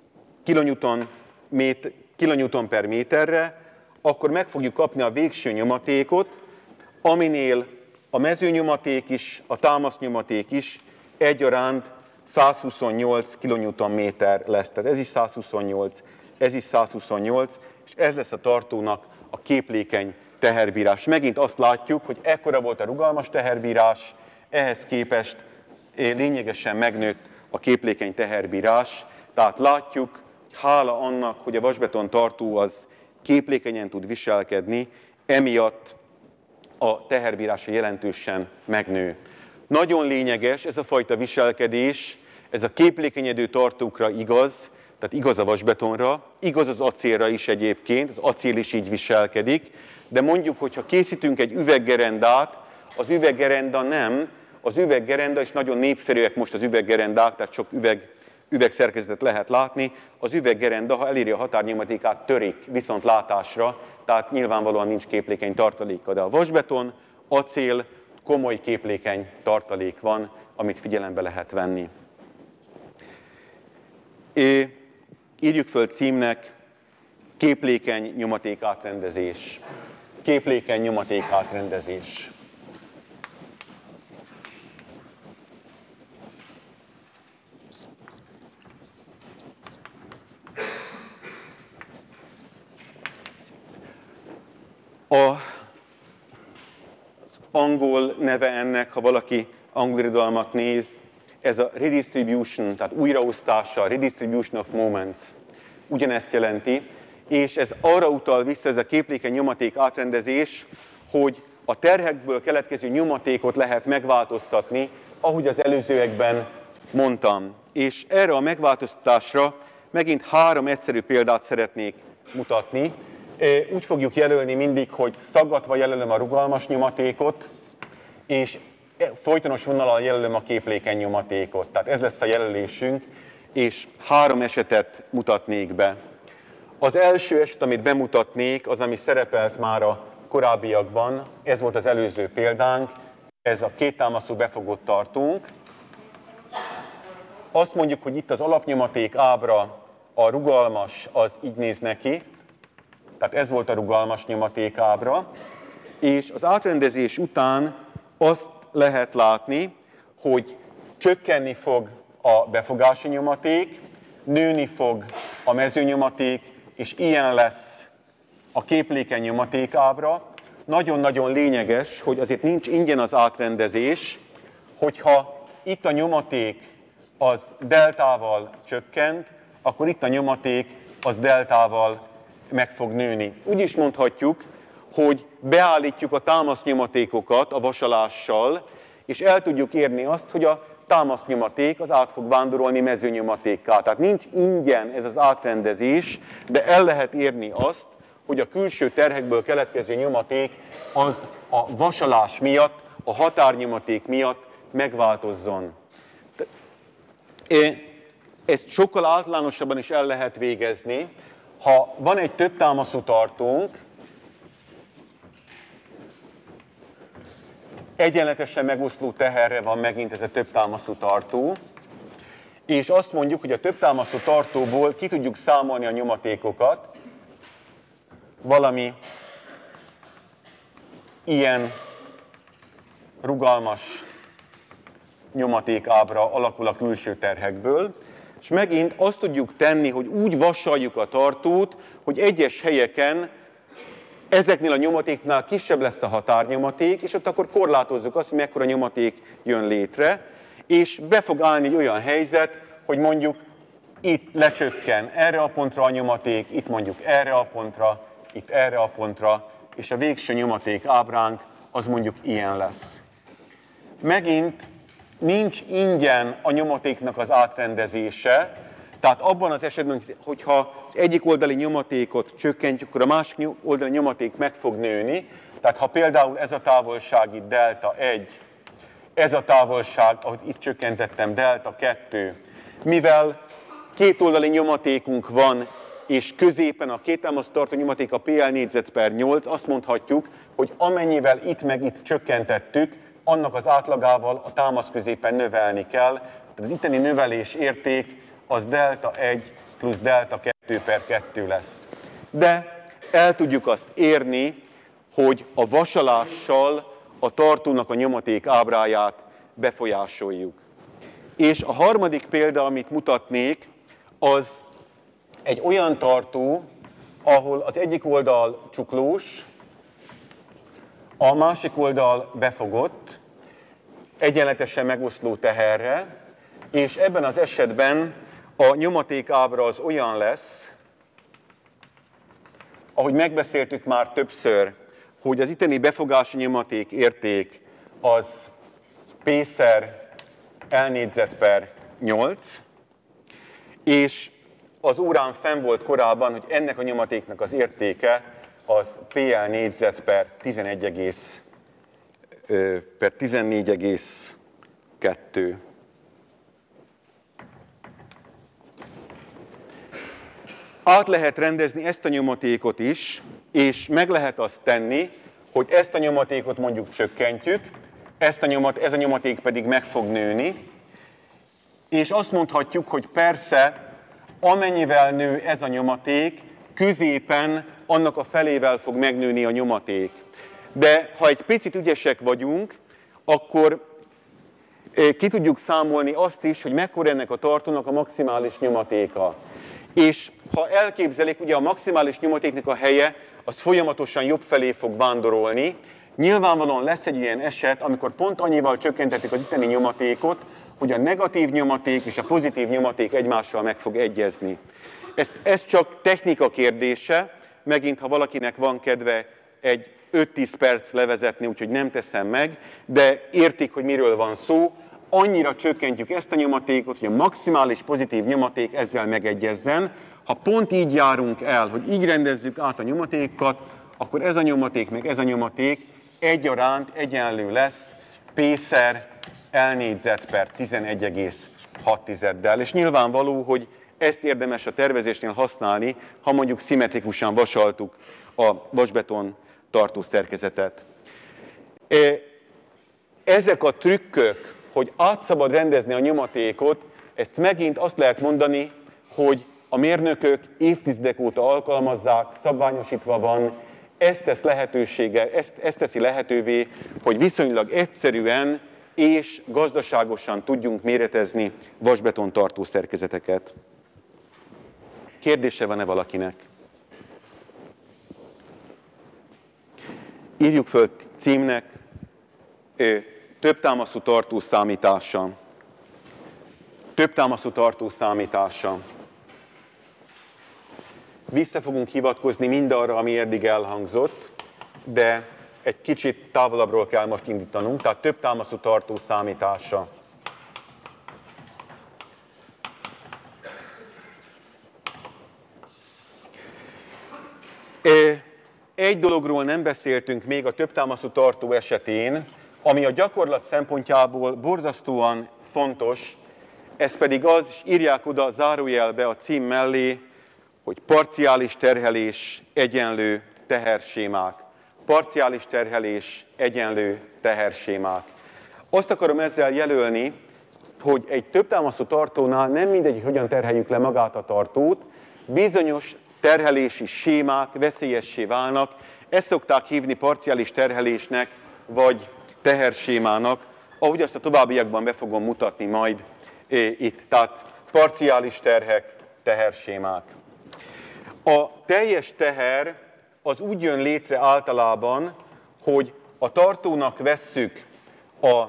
kilonewton per méterre, akkor meg fogjuk kapni a végső nyomatékot, aminél a mezőnyomaték is, a támasznyomaték is egyaránt 128 kN lesz. Tehát ez is 128, ez is 128, és ez lesz a tartónak a képlékeny teherbírás. Megint azt látjuk, hogy ekkora volt a rugalmas teherbírás, ehhez képest lényegesen megnőtt a képlékeny teherbírás. Tehát látjuk, hála annak, hogy a vasbeton tartó az képlékenyen tud viselkedni, emiatt a teherbírása jelentősen megnő. Nagyon lényeges ez a fajta viselkedés, ez a képlékenyedő tartókra igaz, tehát igaz a vasbetonra, igaz az acélra is egyébként, az acél is így viselkedik, de mondjuk, hogyha készítünk egy üveggerendát, az üveggerenda nem, az üveggerenda, és nagyon népszerűek most az üveggerendák, tehát sok üvegszerkezetet lehet látni, az üveggerenda, ha eléri a határnyomatékát, törik viszont látásra, tehát nyilvánvalóan nincs képlékeny tartaléka, de a vasbeton, acél, komoly képlékeny tartalék van, amit figyelembe lehet venni. Írjuk föl címnek képlékeny nyomatékátrendezés. Képlékeny nyomatékátrendezés. Az angol neve ennek, ha valaki angol irodalmat néz, ez a redistribution, tehát újraosztása, redistribution of moments. Ugyanezt jelenti, és ez arra utal vissza, ez a képlékeny nyomaték átrendezés, hogy a terhekből keletkező nyomatékot lehet megváltoztatni, ahogy az előzőekben mondtam. És erre a megváltoztatásra megint 3 egyszerű példát szeretnék mutatni. Úgy fogjuk jelölni mindig, hogy szaggatva jelölöm a rugalmas nyomatékot, és folytonos vonallal jelölöm a képlékeny nyomatékot. Tehát ez lesz a jelölésünk, és 3 esetet mutatnék be. Az első eset, amit bemutatnék, az, ami szerepelt már a korábbiakban, ez volt az előző példánk, ez a kéttámaszú befogott tartónk. Azt mondjuk, hogy itt az alapnyomaték ábra, a rugalmas, az így néz neki, tehát ez volt a rugalmas nyomaték ábra, és az átrendezés után azt lehet látni, hogy csökkenni fog a befogási nyomaték, nőni fog a mezőnyomaték, és ilyen lesz a képlékeny nyomatékábra. Nagyon-nagyon lényeges, hogy azért nincs ingyen az átrendezés, hogyha itt a nyomaték az deltával csökkent, akkor itt a nyomaték az deltával meg fog nőni. Úgy is mondhatjuk, hogy beállítjuk a támasznyomatékokat a vasalással, és el tudjuk érni azt, hogy a támasznyomaték az át fog vándorolni mezőnyomatékká. Tehát nincs ingyen ez az átrendezés, de el lehet érni azt, hogy a külső terhekből keletkező nyomaték az a vasalás miatt, a határnyomaték miatt megváltozzon. Ezt sokkal általánosabban is el lehet végezni. Ha van egy több támaszú tartónk, egyenletesen megoszló teherre van megint ez a több támaszú tartó, és azt mondjuk, hogy a több támaszú tartóból ki tudjuk számolni a nyomatékokat, valami ilyen rugalmas nyomatékábra alakul a külső terhekből, és megint azt tudjuk tenni, hogy úgy vasaljuk a tartót, hogy egyes helyeken ezeknél a nyomatéknál kisebb lesz a határnyomaték, és ott akkor korlátozzuk azt, hogy mekkora nyomaték jön létre, és be fog állni egy olyan helyzet, hogy mondjuk itt lecsökken erre a pontra a nyomaték, itt mondjuk erre a pontra, itt erre a pontra, és a végső nyomaték ábránk az mondjuk ilyen lesz. Megint nincs ingyen a nyomatéknak az átrendezése, tehát abban az esetben, hogyha az egyik oldali nyomatékot csökkentjük, akkor a másik oldali nyomaték meg fog nőni. Tehát ha például ez a távolság itt delta 1, ez a távolság, ahogy itt csökkentettem, delta 2, mivel két oldali nyomatékunk van, és középen a két támasztó tartó nyomaték a PL négyzet/8, azt mondhatjuk, hogy amennyivel itt meg itt csökkentettük, annak az átlagával a támasz középen növelni kell. Tehát az itteni növelés érték az delta 1 plusz delta 2/2 lesz. De el tudjuk azt érni, hogy a vasalással a tartónak a nyomaték ábráját befolyásoljuk. És a harmadik példa, amit mutatnék, az egy olyan tartó, ahol az egyik oldal csuklós, a másik oldal befogott, egyenletesen megoszló teherre, és ebben az esetben a nyomaték ábra az olyan lesz, ahogy megbeszéltük már többször, hogy az itteni befogási nyomaték érték az P/L/8, és az órán fenn volt korábban, hogy ennek a nyomatéknak az értéke az PL/14,2. Át lehet rendezni ezt a nyomatékot is, és meg lehet azt tenni, hogy ezt a nyomatékot mondjuk csökkentjük, ez a nyomaték pedig meg fog nőni, és azt mondhatjuk, hogy persze, amennyivel nő ez a nyomaték, középen annak a felével fog megnőni a nyomaték. De ha egy picit ügyesek vagyunk, akkor ki tudjuk számolni azt is, hogy mekkora ennek a tartónak a maximális nyomatéka. És ha elképzelik, ugye a maximális nyomatéknak a helye, az folyamatosan jobb felé fog vándorolni. Nyilvánvalóan lesz egy ilyen eset, amikor pont annyival csökkentettük az itteni nyomatékot, hogy a negatív nyomaték és a pozitív nyomaték egymással meg fog egyezni. Ez csak technika kérdése, megint ha valakinek van kedve egy 5-10 perc levezetni, úgyhogy nem teszem meg, de értik, hogy miről van szó. Annyira csökkentjük ezt a nyomatékot, hogy a maximális pozitív nyomaték ezzel megegyezzen. Ha pont így járunk el, hogy így rendezzük át a nyomatékat, akkor ez a nyomaték meg ez a nyomaték egyaránt egyenlő lesz P/L/11,6-del. És nyilvánvaló, hogy ezt érdemes a tervezésnél használni, ha mondjuk szimmetrikusan vasaltuk a vasbeton tartó szerkezetet. Ezek a trükkök, hogy át szabad rendezni a nyomatékot, ezt megint azt lehet mondani, hogy a mérnökök évtizedek óta alkalmazzák, szabványosítva van, ez teszi lehetővé, hogy viszonylag egyszerűen és gazdaságosan tudjunk méretezni vasbeton tartó szerkezeteket. Kérdése van-e valakinek? Írjuk föl címnek, többtámaszú tartó számítása. Többtámaszú tartó számítása. Vissza fogunk hivatkozni mindarra, ami eddig elhangzott, de egy kicsit távolabbról kell most indítanunk, tehát többtámaszú tartó számítása. Egy dologról nem beszéltünk még a többtámaszú tartó esetén, ami a gyakorlat szempontjából borzasztóan fontos, ez pedig az, és írják oda zárójelbe a cím mellé, hogy parciális terhelés egyenlő tehersémák. Parciális terhelés egyenlő tehersémák. Azt akarom ezzel jelölni, hogy egy többtámaszú tartónál nem mindegy, hogy hogyan terheljük le magát a tartót, bizonyos terhelési sémák veszélyessé válnak, ezt szokták hívni parciális terhelésnek, vagy tehersémának, ahogy azt a továbbiakban be fogom mutatni majd itt. Tehát parciális terhek, tehersémák. A teljes teher az úgy jön létre általában, hogy a tartónak vesszük a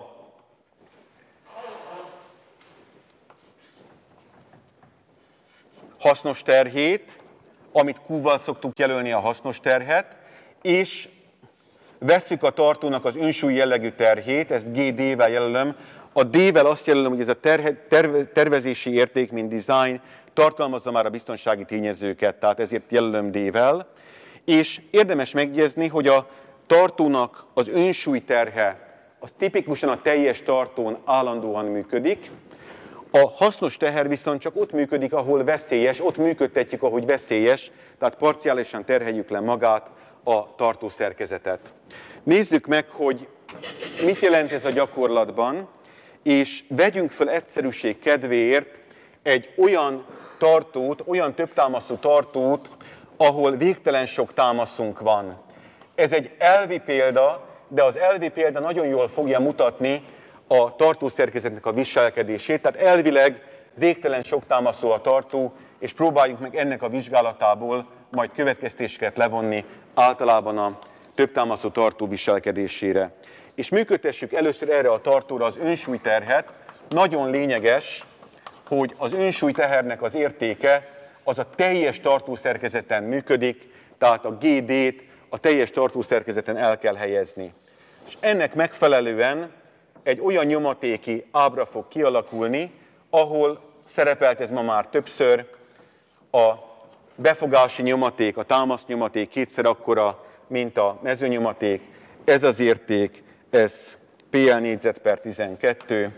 hasznos terhét, amit Q-val szoktuk jelölni a hasznos terhet, és vesszük a tartónak az önsúly jellegű terhét, ezt GD-vel jelölöm. A D-vel azt jelölöm, hogy ez a tervezési érték, mint design, tartalmazza már a biztonsági tényezőket, tehát ezért jelölöm D-vel. És érdemes megjegyezni, hogy a tartónak az önsúly terhe, az tipikusan a teljes tartón állandóan működik. A hasznos teher viszont csak ott működik, ahol veszélyes, ott működtetjük, ahogy veszélyes, tehát parciálisan terheljük le magát a tartószerkezetet. Nézzük meg, hogy mit jelent ez a gyakorlatban, és vegyünk fel egyszerűség kedvéért egy olyan tartót, olyan többtámaszú tartót, ahol végtelen sok támaszunk van. Ez egy elvi példa, de az elvi példa nagyon jól fogja mutatni a tartószerkezetnek a viselkedését, tehát elvileg végtelen sok támaszú a tartó, és próbáljuk meg ennek a vizsgálatából majd következtéseket levonni általában a többtámaszú tartó viselkedésére. És működtessük először erre a tartóra az önsúlyterhet. Nagyon lényeges, hogy az önsúlytehernek az értéke az a teljes tartószerkezeten működik, tehát a GD-t a teljes tartószerkezeten el kell helyezni. És ennek megfelelően egy olyan nyomatéki ábra fog kialakulni, ahol szerepelt ez ma már többször, a befogási nyomaték, a támasznyomaték kétszer akkora, mint a mezőnyomaték. Ez az érték, ez PL négyzet/12,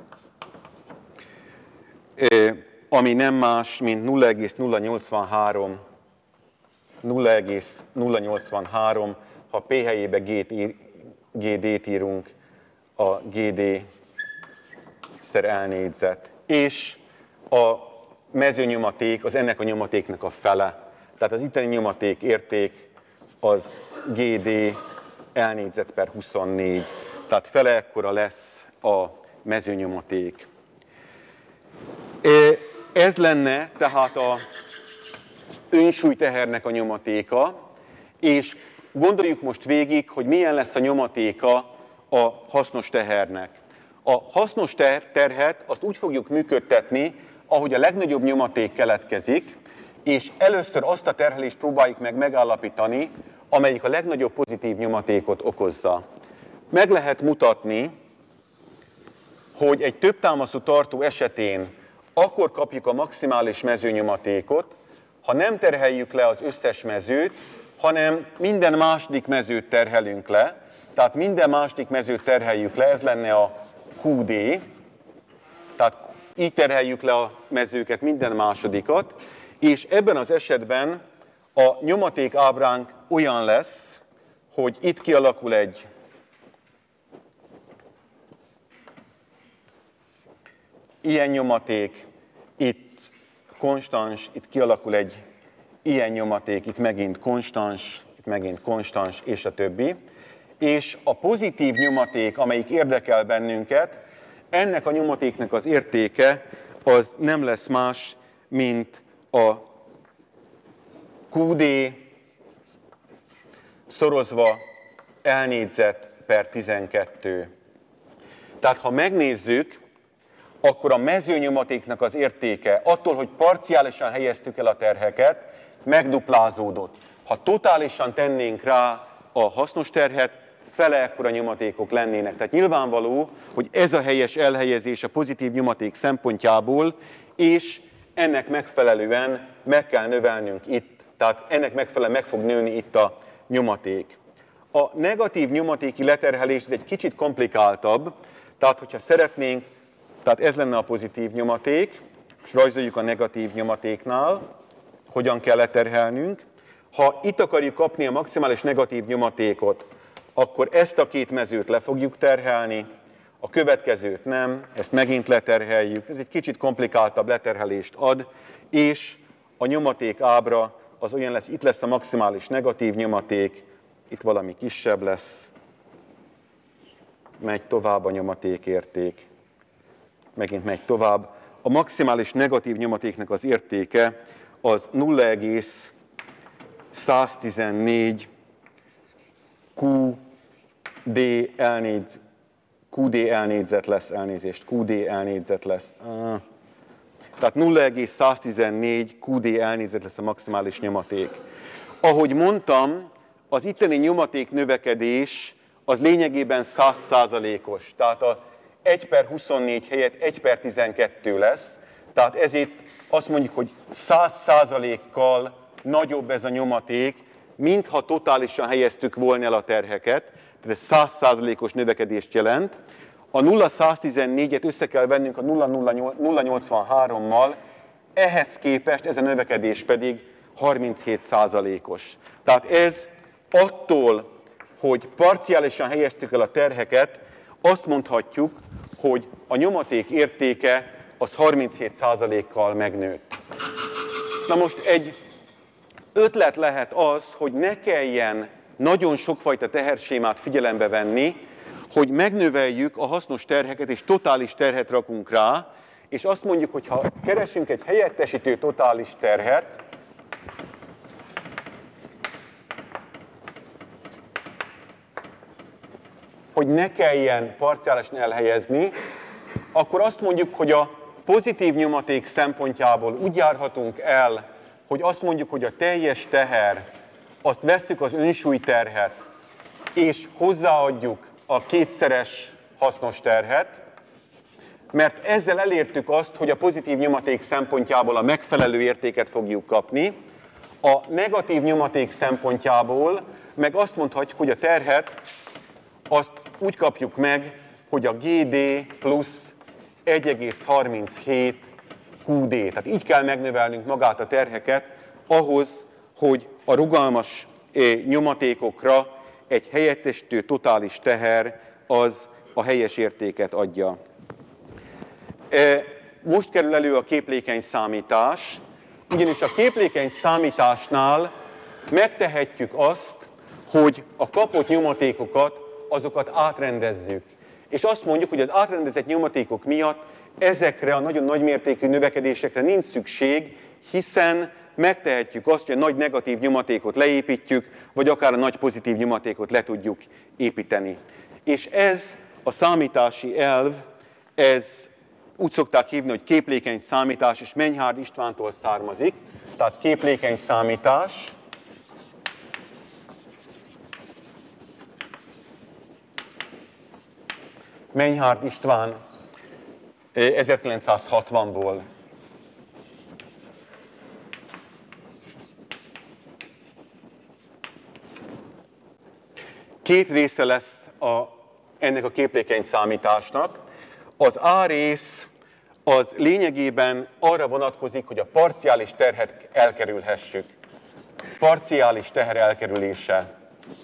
ami nem más, mint 0,083, ha P helyébe GD-t írunk, a GD szer L négyzet. És a mezőnyomaték az ennek a nyomatéknak a fele. Tehát az itteni nyomaték érték az GD L négyzet/24. Tehát fele ekkora lesz a mezőnyomaték. Ez lenne tehát az önsúlytehernek a nyomatéka, és gondoljuk most végig, hogy milyen lesz a nyomatéka a hasznos tehernek. A hasznos terhet azt úgy fogjuk működtetni, ahogy a legnagyobb nyomaték keletkezik, és először azt a terhelést próbáljuk meg megállapítani, amelyik a legnagyobb pozitív nyomatékot okozza. Meg lehet mutatni, hogy egy többtámaszú tartó esetén akkor kapjuk a maximális mezőnyomatékot, ha nem terheljük le az összes mezőt, hanem minden második mezőt terhelünk le. Tehát minden második mezőt terheljük le, ez lenne a QD. Tehát így terheljük le a mezőket, minden másodikat. És ebben az esetben a nyomaték ábránk olyan lesz, hogy itt kialakul egy ilyen nyomaték, itt konstans, itt kialakul egy ilyen nyomaték, itt megint konstans, és a többi. És a pozitív nyomaték, amelyik érdekel bennünket, ennek a nyomatéknek az értéke az nem lesz más, mint a QD szorozva L négyzet/12. Tehát ha megnézzük, akkor a mezőnyomatéknak az értéke attól, hogy parciálisan helyeztük el a terheket, megduplázódott. Ha totálisan tennénk rá a hasznos terhet, fele ekkora nyomatékok lennének. Tehát nyilvánvaló, hogy ez a helyes elhelyezés a pozitív nyomaték szempontjából, és ennek megfelelően meg kell növelnünk itt, tehát ennek megfelelően meg fog nőni itt a nyomaték. A negatív nyomatéki leterhelés ez egy kicsit komplikáltabb, tehát hogyha szeretnénk, tehát ez lenne a pozitív nyomaték, és rajzoljuk a negatív nyomatéknál, hogyan kell leterhelnünk. Ha itt akarjuk kapni a maximális negatív nyomatékot, akkor ezt a két mezőt le fogjuk terhelni, a következőt nem, ezt megint leterheljük, ez egy kicsit komplikáltabb leterhelést ad, és a nyomaték ábra az olyan lesz, itt lesz a maximális negatív nyomaték, itt valami kisebb lesz, megy tovább a nyomatékérték, megint megy tovább. A maximális negatív nyomatéknak az értéke az 0,114 QD négyzet lesz, elnézést, QD négyzet lesz. Tehát 0,114 QD négyzet lesz a maximális nyomaték. Ahogy mondtam, az itteni nyomaték növekedés az lényegében 100%-os. Tehát a 1/24 helyett 1/12 lesz. Tehát ezért azt mondjuk, hogy 100%-kal nagyobb ez a nyomaték, mintha totálisan helyeztük volna el a terheket. Tehát ez 100%-os növekedést jelent. A 0,114-et össze kell vennünk a 0,083-mal, ehhez képest ez a növekedés pedig 37%-os. Tehát ez attól, hogy parciálisan helyeztük el a terheket, azt mondhatjuk, hogy a nyomaték értéke az 37%-kal megnőtt. Na most egy ötlet lehet az, hogy ne kelljen nagyon sokfajta tehersémát figyelembe venni, hogy megnöveljük a hasznos terheket és totális terhet rakunk rá, és azt mondjuk, hogy ha keresünk egy helyettesítő totális terhet, hogy ne kelljen parciálisan elhelyezni, akkor azt mondjuk, hogy a pozitív nyomaték szempontjából úgy járhatunk el, hogy azt mondjuk, hogy a teljes teher, azt vesszük az önsúlyterhet, és hozzáadjuk a kétszeres hasznos terhet, mert ezzel elértük azt, hogy a pozitív nyomaték szempontjából a megfelelő értéket fogjuk kapni, a negatív nyomaték szempontjából meg azt mondhatjuk, hogy a terhet azt úgy kapjuk meg, hogy a GD plusz 1,37 QD. Tehát így kell megnövelnünk magát a terheket ahhoz, hogy a rugalmas nyomatékokra egy helyettesítő totális teher az a helyes értéket adja. Most kerül elő a képlékeny számítás, ugyanis a képlékeny számításnál megtehetjük azt, hogy a kapott nyomatékokat, azokat átrendezzük. És azt mondjuk, hogy az átrendezett nyomatékok miatt ezekre a nagyon nagymértékű növekedésekre nincs szükség, hiszen megtehetjük azt, hogy a nagy negatív nyomatékot leépítjük, vagy akár a nagy pozitív nyomatékot le tudjuk építeni. És ez a számítási elv, ez úgy szokták hívni, hogy képlékeny számítás, és Menyhárd Istvántól származik. Tehát képlékeny számítás. Menyhárd István 1960-ból. Két része lesz ennek a képlékeny számításnak. Az A rész az lényegében arra vonatkozik, hogy a parciális terhet elkerülhessük. Parciális teher elkerülése.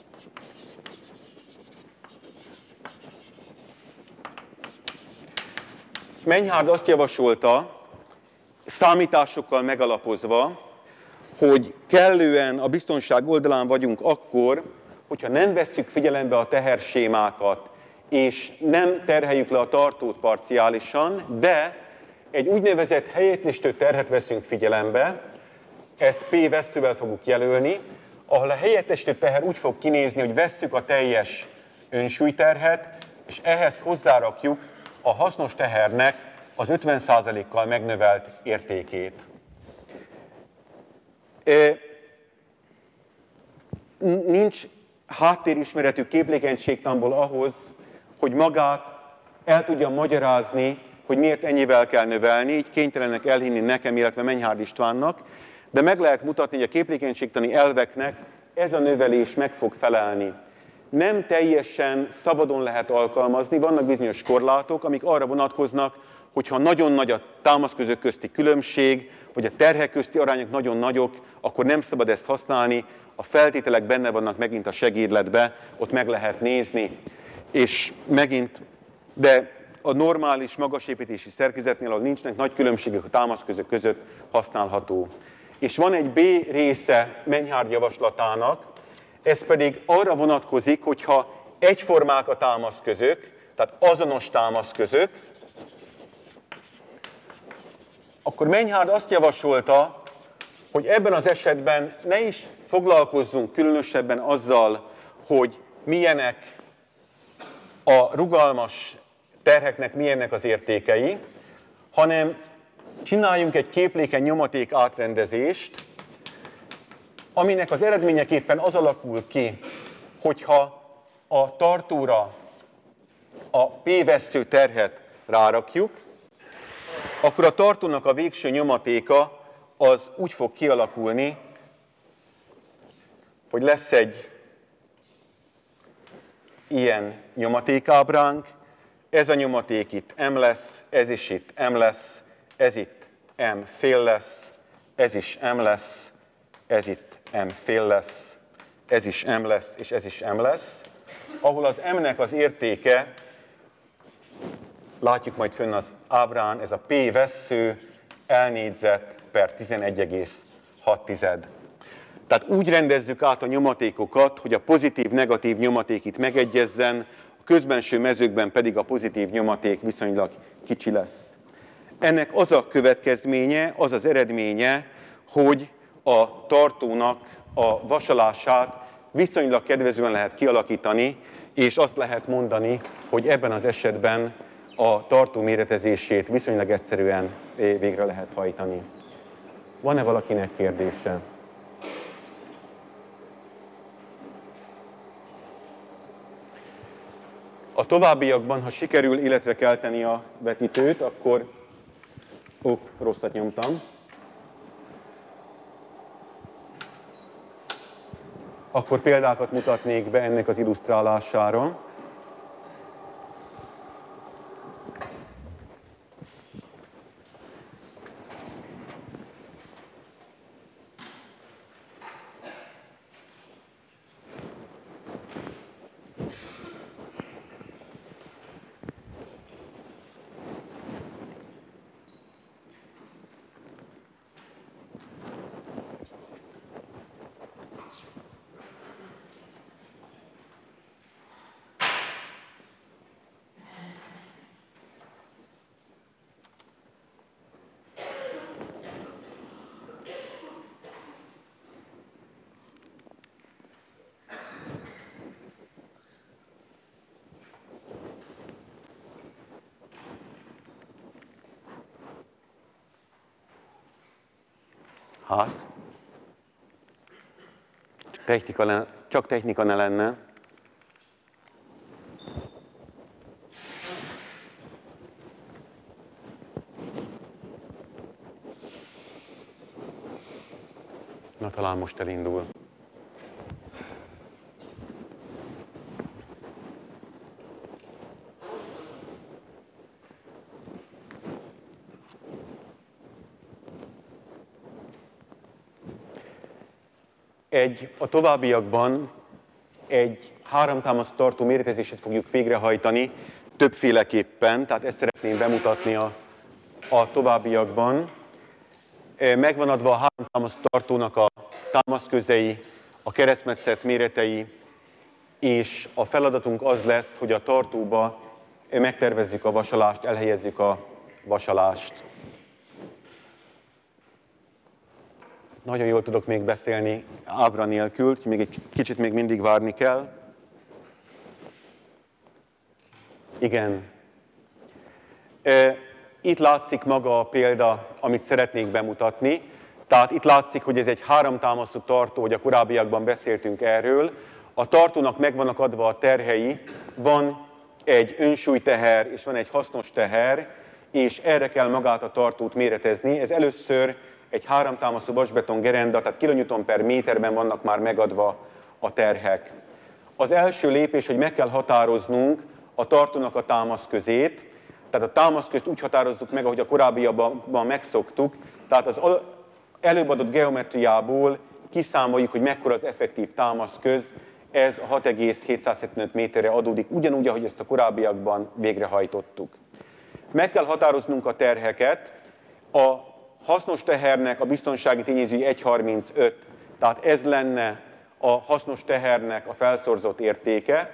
Menyhárd azt javasolta, számításokkal megalapozva, hogy kellően a biztonság oldalán vagyunk akkor, hogyha nem vesszük figyelembe a tehersémákat, és nem terheljük le a tartót parciálisan, de egy úgynevezett helyettesítő terhet veszünk figyelembe, ezt P vesszővel fogjuk jelölni, ahol a helyettesítő teher úgy fog kinézni, hogy vesszük a teljes önsúlyterhet, és ehhez hozzárakjuk a hasznos tehernek az 50%-kal megnövelt értékét. Nincs háttérismeretű képlékenységtanból ahhoz, hogy magát el tudja magyarázni, hogy miért ennyivel kell növelni, így kénytelenek elhinni nekem, illetve Menyhárd Istvánnak, de meg lehet mutatni, hogy a képlékenységtani elveknek ez a növelés meg fog felelni. Nem teljesen szabadon lehet alkalmazni, vannak bizonyos korlátok, amik arra vonatkoznak, hogyha nagyon nagy a támaszközök közti különbség, vagy a terhek közti arányok nagyon nagyok, akkor nem szabad ezt használni, a feltételek benne vannak megint a segédletbe, ott meg lehet nézni, és megint, de a normális magasépítési szerkezetnél, ahol nincsenek nagy különbségek a támaszközök között, használható. És van egy B része Menyhárd javaslatának, ez pedig arra vonatkozik, hogyha egyformák a támaszközök, tehát azonos támaszközök, akkor Menyhárd azt javasolta, hogy ebben az esetben ne is foglalkozzunk különösebben azzal, hogy milyenek a rugalmas terheknek milyennek az értékei, hanem csináljunk egy képlékeny nyomaték átrendezést, aminek az eredményeképpen az alakul ki, hogyha a tartóra a P-vessző terhet rárakjuk, akkor a tartónak a végső nyomatéka az úgy fog kialakulni, hogy lesz egy ilyen nyomatékábránk, ez a nyomaték itt M lesz, ez is itt M lesz, ez itt M fél lesz, ez is M lesz, ez itt M fél lesz, ez is M lesz, és ez is M lesz, ahol az M-nek az értéke, látjuk majd fönn az ábrán, ez a P vessző elnégyzet per 11,6. Tehát úgy rendezzük át a nyomatékokat, hogy a pozitív-negatív nyomaték itt megegyezzen, a közbenső mezőkben pedig a pozitív nyomaték viszonylag kicsi lesz. Ennek az a következménye, az az eredménye, hogy a tartónak a vasalását viszonylag kedvezően lehet kialakítani, és azt lehet mondani, hogy ebben az esetben a tartó méretezését viszonylag egyszerűen végre lehet hajtani. Van-e valakinek kérdése? A továbbiakban, ha sikerül életre kelteni a vetítőt, akkor... rosszat nyomtam. Akkor példákat mutatnék be ennek az illusztrálására. Hát, csak technika ne lenne. Na, talán most elindul. A továbbiakban egy háromtámasztó tartó méretezését fogjuk végrehajtani többféleképpen, tehát ezt szeretném bemutatni a továbbiakban. Megvan adva a háromtámasztó tartónak a támaszközei, a keresztmetszet méretei, és a feladatunk az lesz, hogy a tartóba megtervezzük a vasalást, elhelyezzük a vasalást. Nagyon jól tudok még beszélni ábra nélkül, még egy kicsit még mindig várni kell. Igen. Itt látszik maga a példa, amit szeretnék bemutatni. Tehát itt látszik, hogy ez egy háromtámasztó tartó, hogy a korábbiakban beszéltünk erről. A tartónak megvannak adva a terhei, van egy önsúlyteher és van egy hasznos teher, és erre kell magát a tartót méretezni. Ez először egy háromtámasztó vasbeton gerenda, tehát kilonewton per méterben vannak már megadva a terhek. Az első lépés, hogy meg kell határoznunk a tartónak a támaszközét, tehát a támaszközt úgy határozzuk meg, ahogy a korábbiakban megszoktuk, tehát az előbb adott geometriából kiszámoljuk, hogy mekkora az effektív támaszköz, ez 6,775 méterre adódik, ugyanúgy, ahogy ezt a korábbiakban végrehajtottuk. Meg kell határoznunk a terheket, a hasznos tehernek a biztonsági tényezője 1,35, tehát ez lenne a hasznos tehernek a felszorzott értéke.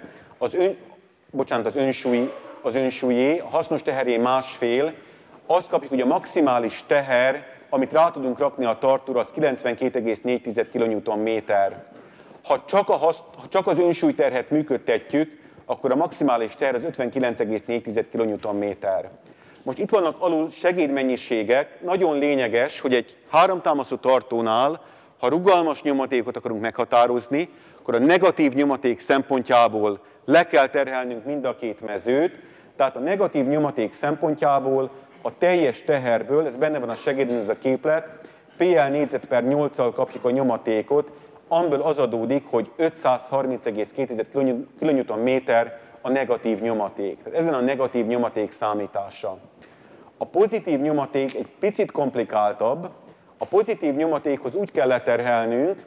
Az önsúlyé, a hasznos teheré 1,5, azt kapjuk, hogy a maximális teher, amit rá tudunk rakni a tartóra, az 92,4 kN/méter. Ha csak az önsúlyterhet működtetjük, akkor a maximális teher az 59,4 kN/méter. Most itt vannak alul segédmennyiségek, nagyon lényeges, hogy egy háromtámasztó tartónál, Ha rugalmas nyomatékot akarunk meghatározni, akkor a negatív nyomaték szempontjából le kell terhelnünk mind a két mezőt, tehát a negatív nyomaték szempontjából a teljes teherből, ez benne van a segédben ez a képlet, PL négyzet per 8-al kapjuk a nyomatékot, amiből az adódik, hogy 530,2 kN a negatív nyomaték. Tehát ezen a negatív nyomaték számítása. A pozitív nyomaték egy picit komplikáltabb. A pozitív nyomatékhoz úgy kell leterhelnünk,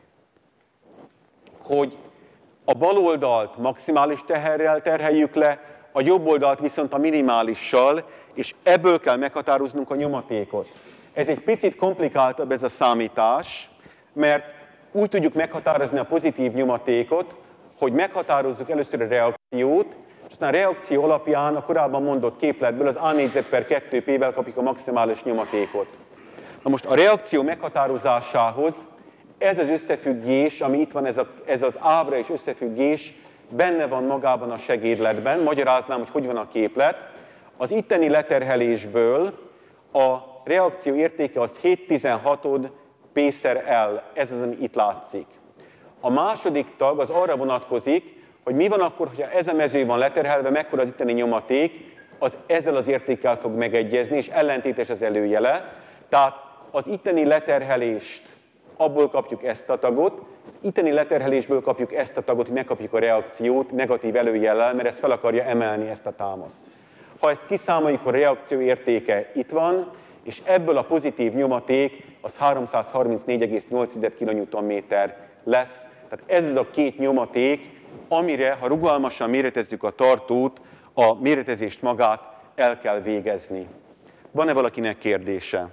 hogy a bal oldalt maximális teherrel terheljük le, a jobb oldalt viszont a minimálissal, és ebből kell meghatároznunk a nyomatékot. Ez egy picit komplikáltabb ez a számítás, mert úgy tudjuk meghatározni a pozitív nyomatékot, hogy meghatározzuk először a reakciót, és aztán a reakció alapján a korábban mondott képletből az A négyzet per 2P-vel kapjuk a maximális nyomatékot. Na most a reakció meghatározásához ez az összefüggés, ami itt van, ez az ábra és összefüggés, benne van magában a segédletben. Magyaráznám, hogy hogy van a képlet. Az itteni leterhelésből a reakció értéke az 7/16 P/L. Ez az, ami itt látszik. A második tag az arra vonatkozik, hogy mi van akkor, hogyha ez a mező van leterhelve, mekkora az itteni nyomaték, az ezzel az értékkel fog megegyezni, és ellentétes az előjele. Tehát az itteni leterhelést, abból kapjuk ezt a tagot, az itteni leterhelésből kapjuk ezt a tagot, hogy megkapjuk a reakciót negatív előjellel, mert ez fel akarja emelni ezt a támaszt. Ha ezt kiszámoljuk, a reakció értéke itt van, és ebből a pozitív nyomaték az 334,8 kN lesz. Tehát ez az a két nyomaték, amire, ha rugalmasan méretezzük a tartót, a méretezést magát el kell végezni. Van-e valakinek kérdése?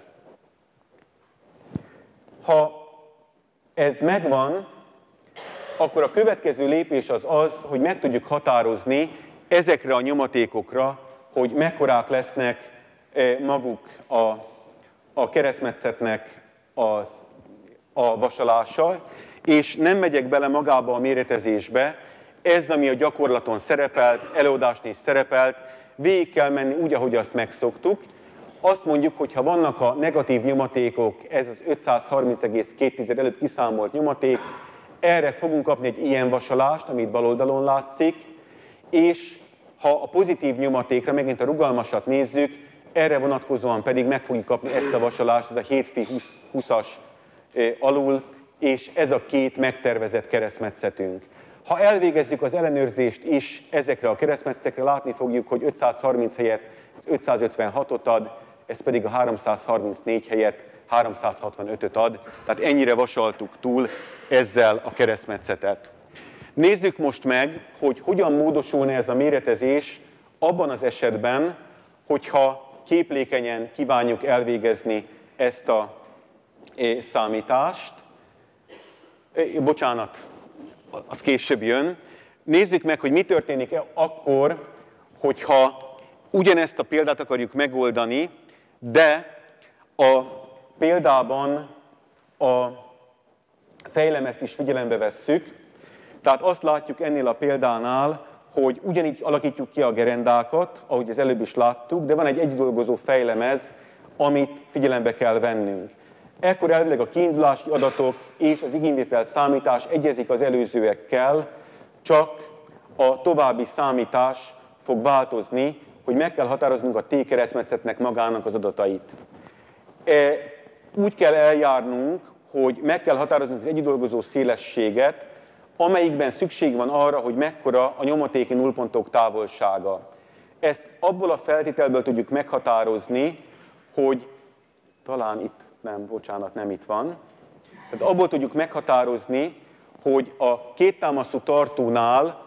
Ha ez megvan, akkor a következő lépés az az, hogy meg tudjuk határozni ezekre a nyomatékokra, hogy mekkorák lesznek maguk a keresztmetszetnek a vasalása, és nem megyek bele magába a méretezésbe, ez, ami a gyakorlaton szerepelt, előadásnál is szerepelt, végig kell menni úgy, ahogy azt megszoktuk. Azt mondjuk, hogy ha vannak a negatív nyomatékok, ez az 530,2 előtt kiszámolt nyomaték, erre fogunk kapni egy ilyen vasalást, amit bal oldalon látszik, és ha a pozitív nyomatékra, megint a rugalmasat nézzük, erre vonatkozóan pedig meg fogjuk kapni ezt a vasalást, ez a 7Φ20-as alul, és ez a két megtervezett keresztmetszetünk. Ha elvégezzük az ellenőrzést is ezekre a keresztmetszetekre, látni fogjuk, hogy 530 helyett 556-ot ad, ez pedig a 334 helyett 365-öt ad, tehát ennyire vasaltuk túl ezzel a keresztmetszetet. Nézzük most meg, hogy hogyan módosulna ez a méretezés abban az esetben, hogyha képlékenyen kívánjuk elvégezni ezt a számítást. Bocsánat, az később jön. Nézzük meg, hogy mi történik akkor, hogyha ugyanezt a példát akarjuk megoldani, de a példában a fejlemezt is figyelembe vesszük. Tehát azt látjuk ennél a példánál, hogy ugyanígy alakítjuk ki a gerendákat, ahogy az előbb is láttuk, de van egy egydolgozó fejlemez, amit figyelembe kell vennünk. Ekkor elvileg a kiindulási adatok és az igényvétel számítás egyezik az előzőekkel, csak a további számítás fog változni, hogy meg kell határoznunk a T-keresztmetszetnek magának az adatait. Úgy kell eljárnunk, hogy meg kell határoznunk az egydolgozó szélességet, amelyikben szükség van arra, hogy mekkora a nyomatéki nullpontok távolsága. Ezt abból a feltételből tudjuk meghatározni, hogy talán itt, nem itt van. Tehát abból tudjuk meghatározni, hogy a kéttámaszú tartónál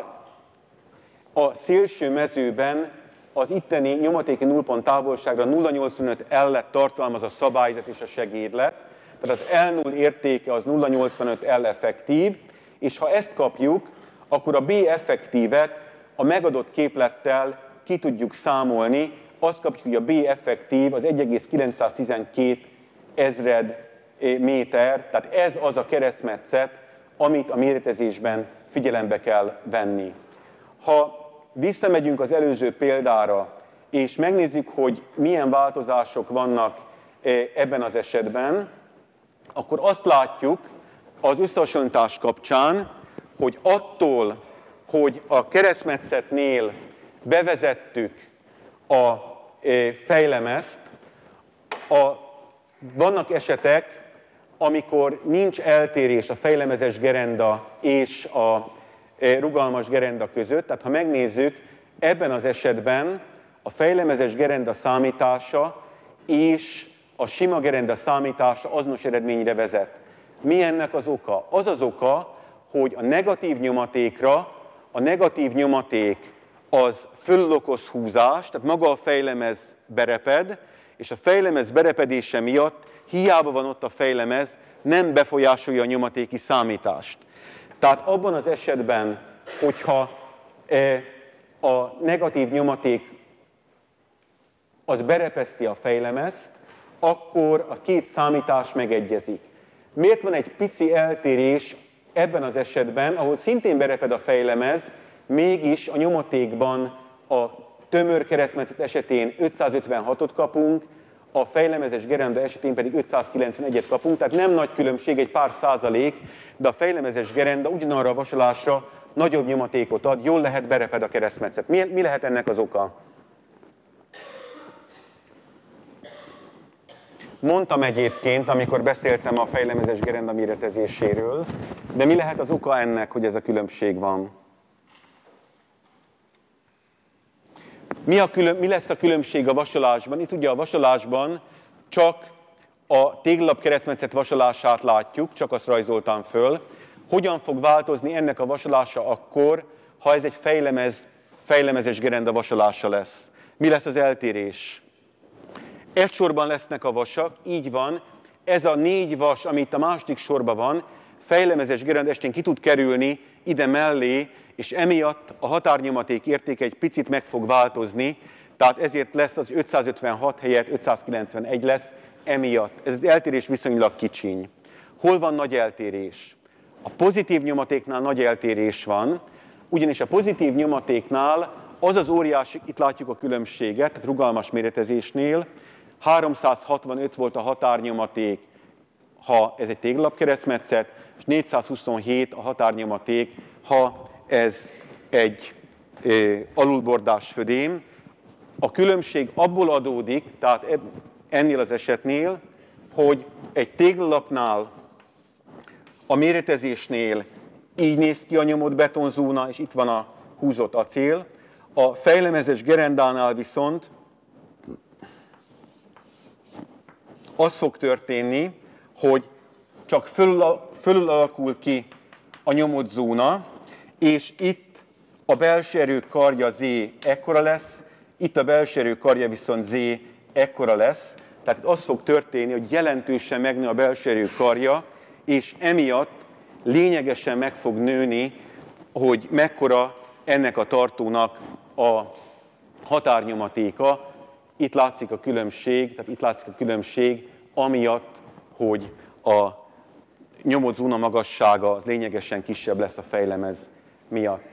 a szélső mezőben az itteni nyomatéki nullpont távolságra 0,85 L-et tartalmaz a szabályzat és a segédlet. Tehát az L0 értéke az 0,85 L effektív, és ha ezt kapjuk, akkor a B effektívet a megadott képlettel ki tudjuk számolni. Azt kapjuk, hogy a B effektív az 1,912 ezred méter, tehát ez az a keresztmetszet, amit a méretezésben figyelembe kell venni. Ha visszamegyünk az előző példára, és megnézzük, hogy milyen változások vannak ebben az esetben, akkor azt látjuk az összehasonlítás kapcsán, hogy attól, hogy a keresztmetszetnél bevezettük a fejlemezt, vannak esetek, amikor nincs eltérés a fejlemezes gerenda és a rugalmas gerenda között. Tehát ha megnézzük, ebben az esetben a fejlemezes gerenda számítása és a sima gerenda számítása azonos eredményre vezet. Mi ennek az oka? Az az oka, hogy a negatív nyomatékra, a negatív nyomaték az fölül okoz húzást, tehát maga a fejlemez bereped, és a fejlemez berepedése miatt hiába van ott a fejlemez, nem befolyásolja a nyomatéki számítást. Tehát abban az esetben, hogyha a negatív nyomaték az berepeszti a fejlemezt, akkor a két számítás megegyezik. Miért van egy pici eltérés ebben az esetben, ahol szintén bereped a fejlemez, mégis a nyomatékban a tömör keresztmetszet esetén 556-ot kapunk, a fejlemezes gerenda esetén pedig 591-et kapunk, tehát nem nagy különbség, egy pár százalék, de a fejlemezes gerenda ugyanarra a vasalásra nagyobb nyomatékot ad, jól lehet bereped a keresztmetszet. Mi lehet ennek az oka? Mondtam egyébként, amikor beszéltem a fejlemezes gerenda méretezéséről, de mi lehet az oka ennek, hogy ez a különbség van? Mi lesz a különbség a vasalásban? Itt ugye a vasalásban csak a téglalap keresztmetszet vasalását látjuk, csak azt rajzoltam föl. Hogyan fog változni ennek a vasalása akkor, ha ez egy fejlemezes gerenda vasalása lesz? Mi lesz az eltérés? Egy sorban lesznek a vasak, így van. Ez a 4 vas, ami itt a második sorban van, fejlemezes gerenda esetén ki tud kerülni ide mellé, és emiatt a határnyomaték értéke egy picit meg fog változni, tehát ezért lesz az 556 helyett 591 lesz emiatt. Ez az eltérés viszonylag kicsiny. Hol van nagy eltérés? A pozitív nyomatéknál nagy eltérés van, ugyanis a pozitív nyomatéknál az az óriási, itt látjuk a különbséget, tehát rugalmas méretezésnél, 365 volt a határnyomaték, ha ez egy téglalapkeresztmetszet, és 427 a határnyomaték, ha ez egy alulbordás födém. A különbség abból adódik, tehát ennél az esetnél, hogy egy téglalapnál, a méretezésnél így néz ki a nyomott betonzóna, és itt van a húzott acél. A fejlemezes gerendánál viszont az fog történni, hogy csak fölül alakul ki a nyomott zóna, és itt a belső erő karja Z ekkora lesz, itt a belső erő karja viszont Z ekkora lesz. Tehát az fog történni, hogy jelentősen megnő a belső erő karja, és emiatt lényegesen meg fog nőni, hogy mekkora ennek a tartónak a határnyomatéka. Itt látszik a különbség, amiatt, hogy a nyomott zóna magassága az lényegesen kisebb lesz a fejlemez miatt.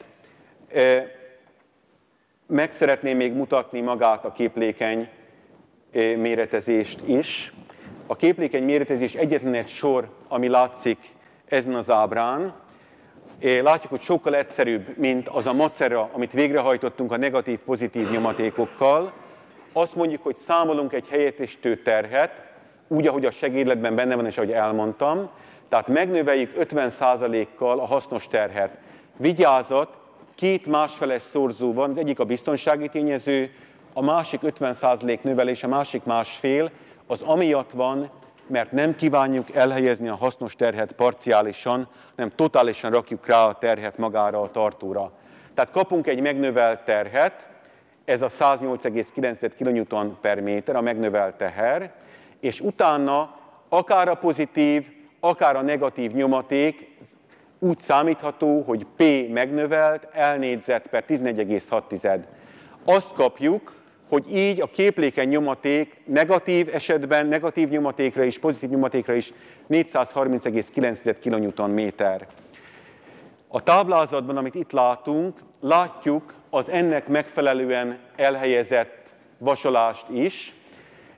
Meg szeretném még mutatni magát a képlékeny méretezést is. A képlékeny méretezés egyetlen egy sor, ami látszik ezen az ábrán. Látjuk, hogy sokkal egyszerűbb, mint az a macera, amit végrehajtottunk a negatív-pozitív nyomatékokkal. Azt mondjuk, hogy számolunk egy helyettesítő terhet, úgy, ahogy a segédletben benne van, és ahogy elmondtam. Tehát megnöveljük 50%-kal a hasznos terhet. Vigyázat, 2 másfeles szorzó van, az egyik a biztonsági tényező, a másik 50% növelés, a másik másfél, az amiatt van, mert nem kívánjuk elhelyezni a hasznos terhet parciálisan, hanem totálisan rakjuk rá a terhet magára a tartóra. Tehát kapunk egy megnövelt terhet, ez a 108,9 kN per méter, a megnövelt teher, és utána akár a pozitív, akár a negatív nyomaték úgy számítható, hogy P megnövelt, L négyzet per 14,6. Azt kapjuk, hogy így a képlékeny nyomaték negatív esetben, negatív nyomatékra is, pozitív nyomatékra is 430,9 kN. A táblázatban, amit itt látunk, látjuk az ennek megfelelően elhelyezett vasalást is.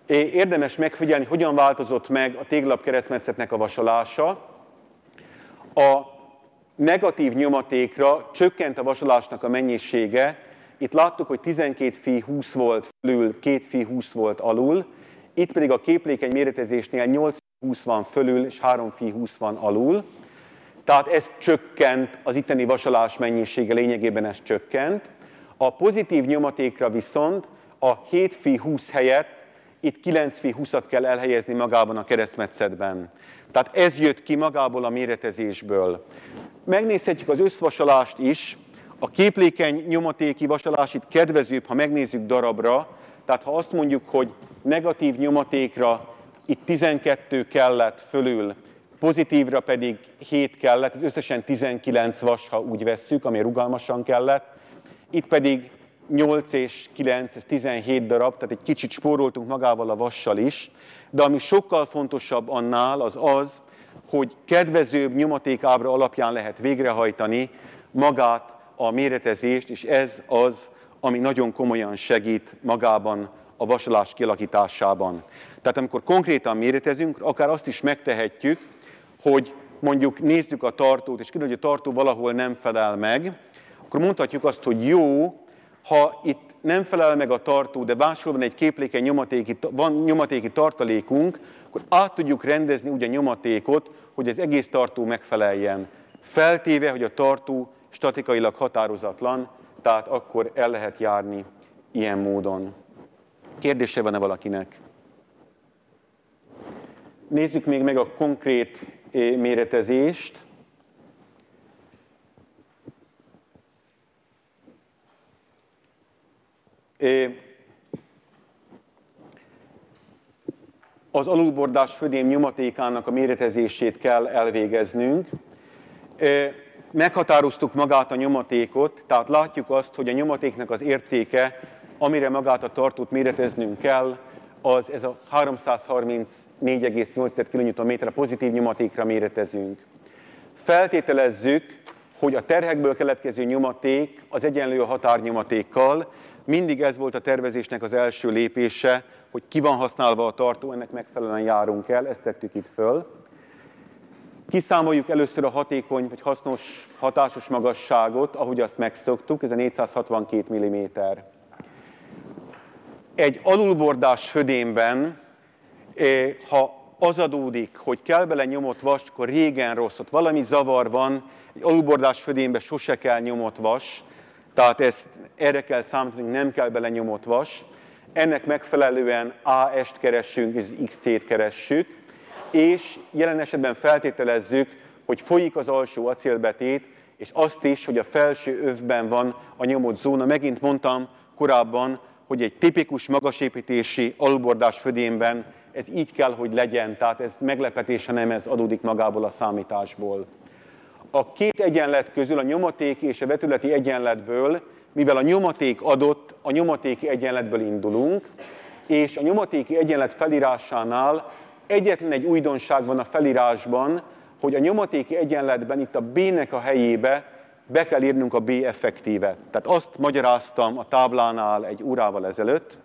Érdemes megfigyelni, hogyan változott meg a téglalap keresztmetszetnek a vasalása. A negatív nyomatékra csökkent a vasalásnak a mennyisége. Itt láttuk, hogy 12 fi 20 volt fölül, 2 fi 20 volt alul. Itt pedig a képlékeny méretezésnél 8 fi 20 van fölül, és 3 fi 20 van alul. Tehát ez csökkent, az itteni vasalás mennyisége lényegében ez csökkent. A pozitív nyomatékra viszont a 7 fi 20 helyett itt 9 fi 20-at kell elhelyezni magában a keresztmetszetben. Tehát ez jött ki magából a méretezésből. Megnézhetjük az összvasalást is. A képlékeny nyomatéki vasalás itt kedvezőbb, ha megnézzük darabra. Tehát ha azt mondjuk, hogy negatív nyomatékra itt 12 kellett fölül, pozitívra pedig 7 kellett, ez összesen 19 vas, ha úgy vesszük, ami rugalmasan kellett. Itt pedig 8 és 9, ez 17 darab, tehát egy kicsit spóroltunk magával a vassal is. De ami sokkal fontosabb annál, az az, hogy kedvezőbb nyomatékábra alapján lehet végrehajtani magát a méretezést, és ez az, ami nagyon komolyan segít magában a vasalás kialakításában. Tehát amikor konkrétan méretezünk, akár azt is megtehetjük, hogy mondjuk nézzük a tartót, és kiderül, hogy a tartó valahol nem felel meg, akkor mondhatjuk azt, hogy jó, ha itt nem felel meg a tartó, de máshol van egy képlékeny nyomatéki tartalékunk, akkor át tudjuk rendezni úgy a nyomatékot, hogy az egész tartó megfeleljen. Feltéve, hogy a tartó statikailag határozatlan, tehát akkor el lehet járni ilyen módon. Kérdése van-e valakinek? Nézzük még meg a konkrét méretezést. Az alulbordás födém nyomatékának a méretezését kell elvégeznünk. Meghatároztuk magát a nyomatékot, tehát látjuk azt, hogy a nyomatéknak az értéke, amire magát a tartót méreteznünk kell, az ez a 334,8 kN pozitív nyomatékra méretezünk. Feltételezzük, hogy a terhekből keletkező nyomaték az egyenlő a határnyomatékkal. Mindig ez volt a tervezésnek az első lépése, hogy ki van használva a tartó, ennek megfelelően járunk el, ezt tettük itt föl. Kiszámoljuk először a hatékony vagy hasznos hatásos magasságot, ahogy azt megszoktuk, ez a 462 mm. Egy alulbordás födémben, ha az adódik, hogy kell bele nyomott vas, akkor régen rossz, ott valami zavar van, egy alulbordás födémben sose kell nyomott vas, tehát erre kell számítani, hogy nem kell bele nyomott vas. Ennek megfelelően AS-t keressünk, és XC-t keressük, és jelen esetben feltételezzük, hogy folyik az alsó acélbetét, és azt is, hogy a felső övben van a nyomott zóna. Megint mondtam korábban, hogy egy tipikus magasépítési alulbordás födémben ez így kell, hogy legyen, tehát ez meglepetése nem ez adódik magából a számításból. A két egyenlet közül, a nyomatéki és a vetületi egyenletből, mivel a nyomaték adott, a nyomatéki egyenletből indulunk, és a nyomatéki egyenlet felírásánál egyetlen egy újdonság van a felírásban, hogy a nyomatéki egyenletben itt a B-nek a helyébe be kell írnunk a B effektívet. Tehát azt magyaráztam a táblánál egy órával ezelőtt.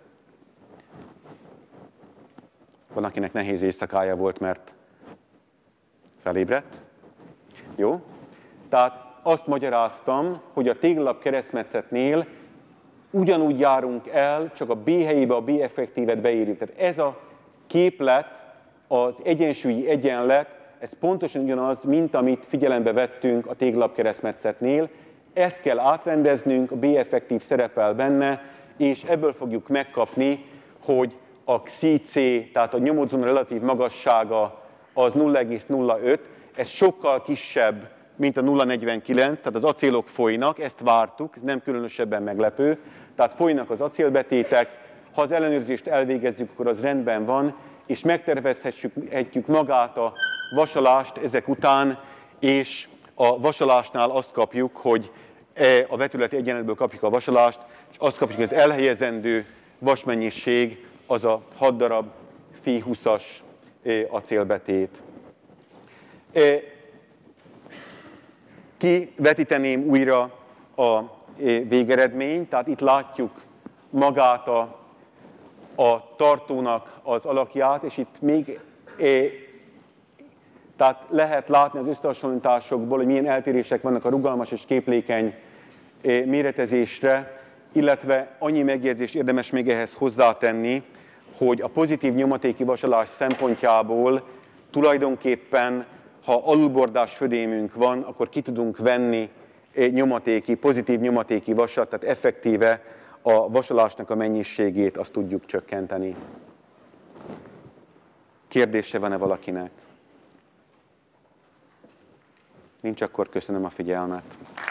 Van, akinek nehéz éjszakája volt, mert felébredt. Jó? Tehát azt magyaráztam, hogy a téglalap keresztmetszetnél ugyanúgy járunk el, csak a B helyébe a B effektívet beírjuk. Tehát ez a képlet, az egyensúlyi egyenlet, ez pontosan ugyanaz, mint amit figyelembe vettünk a téglalap keresztmetszetnél. Ezt kell átrendeznünk, a B effektív szerepel benne, és ebből fogjuk megkapni, hogy a XC, tehát a nyomott zóna relatív magassága az 0,05, ez sokkal kisebb, mint a 0,49, tehát az acélok folynak, ezt vártuk, ez nem különösebben meglepő, tehát folynak az acélbetétek, ha az ellenőrzést elvégezzük, akkor az rendben van, és megtervezhetjük magát a vasalást ezek után, és a vasalásnál azt kapjuk, hogy a vetületi egyenletből kapjuk a vasalást, és azt kapjuk, hogy az elhelyezendő vasmennyiség az a 6 darab fi 20-as acélbetét. Kivetíteném újra a végeredményt, tehát itt látjuk magát a tartónak az alakját, és itt még tehát lehet látni az összehasonlításokból, hogy milyen eltérések vannak a rugalmas és képlékeny méretezésre, illetve annyi megjegyzés érdemes még ehhez hozzátenni, hogy a pozitív nyomatéki vasalás szempontjából tulajdonképpen, ha alulbordás födémünk van, akkor ki tudunk venni pozitív nyomatéki vasat, tehát effektíve a vasalásnak a mennyiségét azt tudjuk csökkenteni. Kérdése van-e valakinek? Nincs, akkor köszönöm a figyelmet.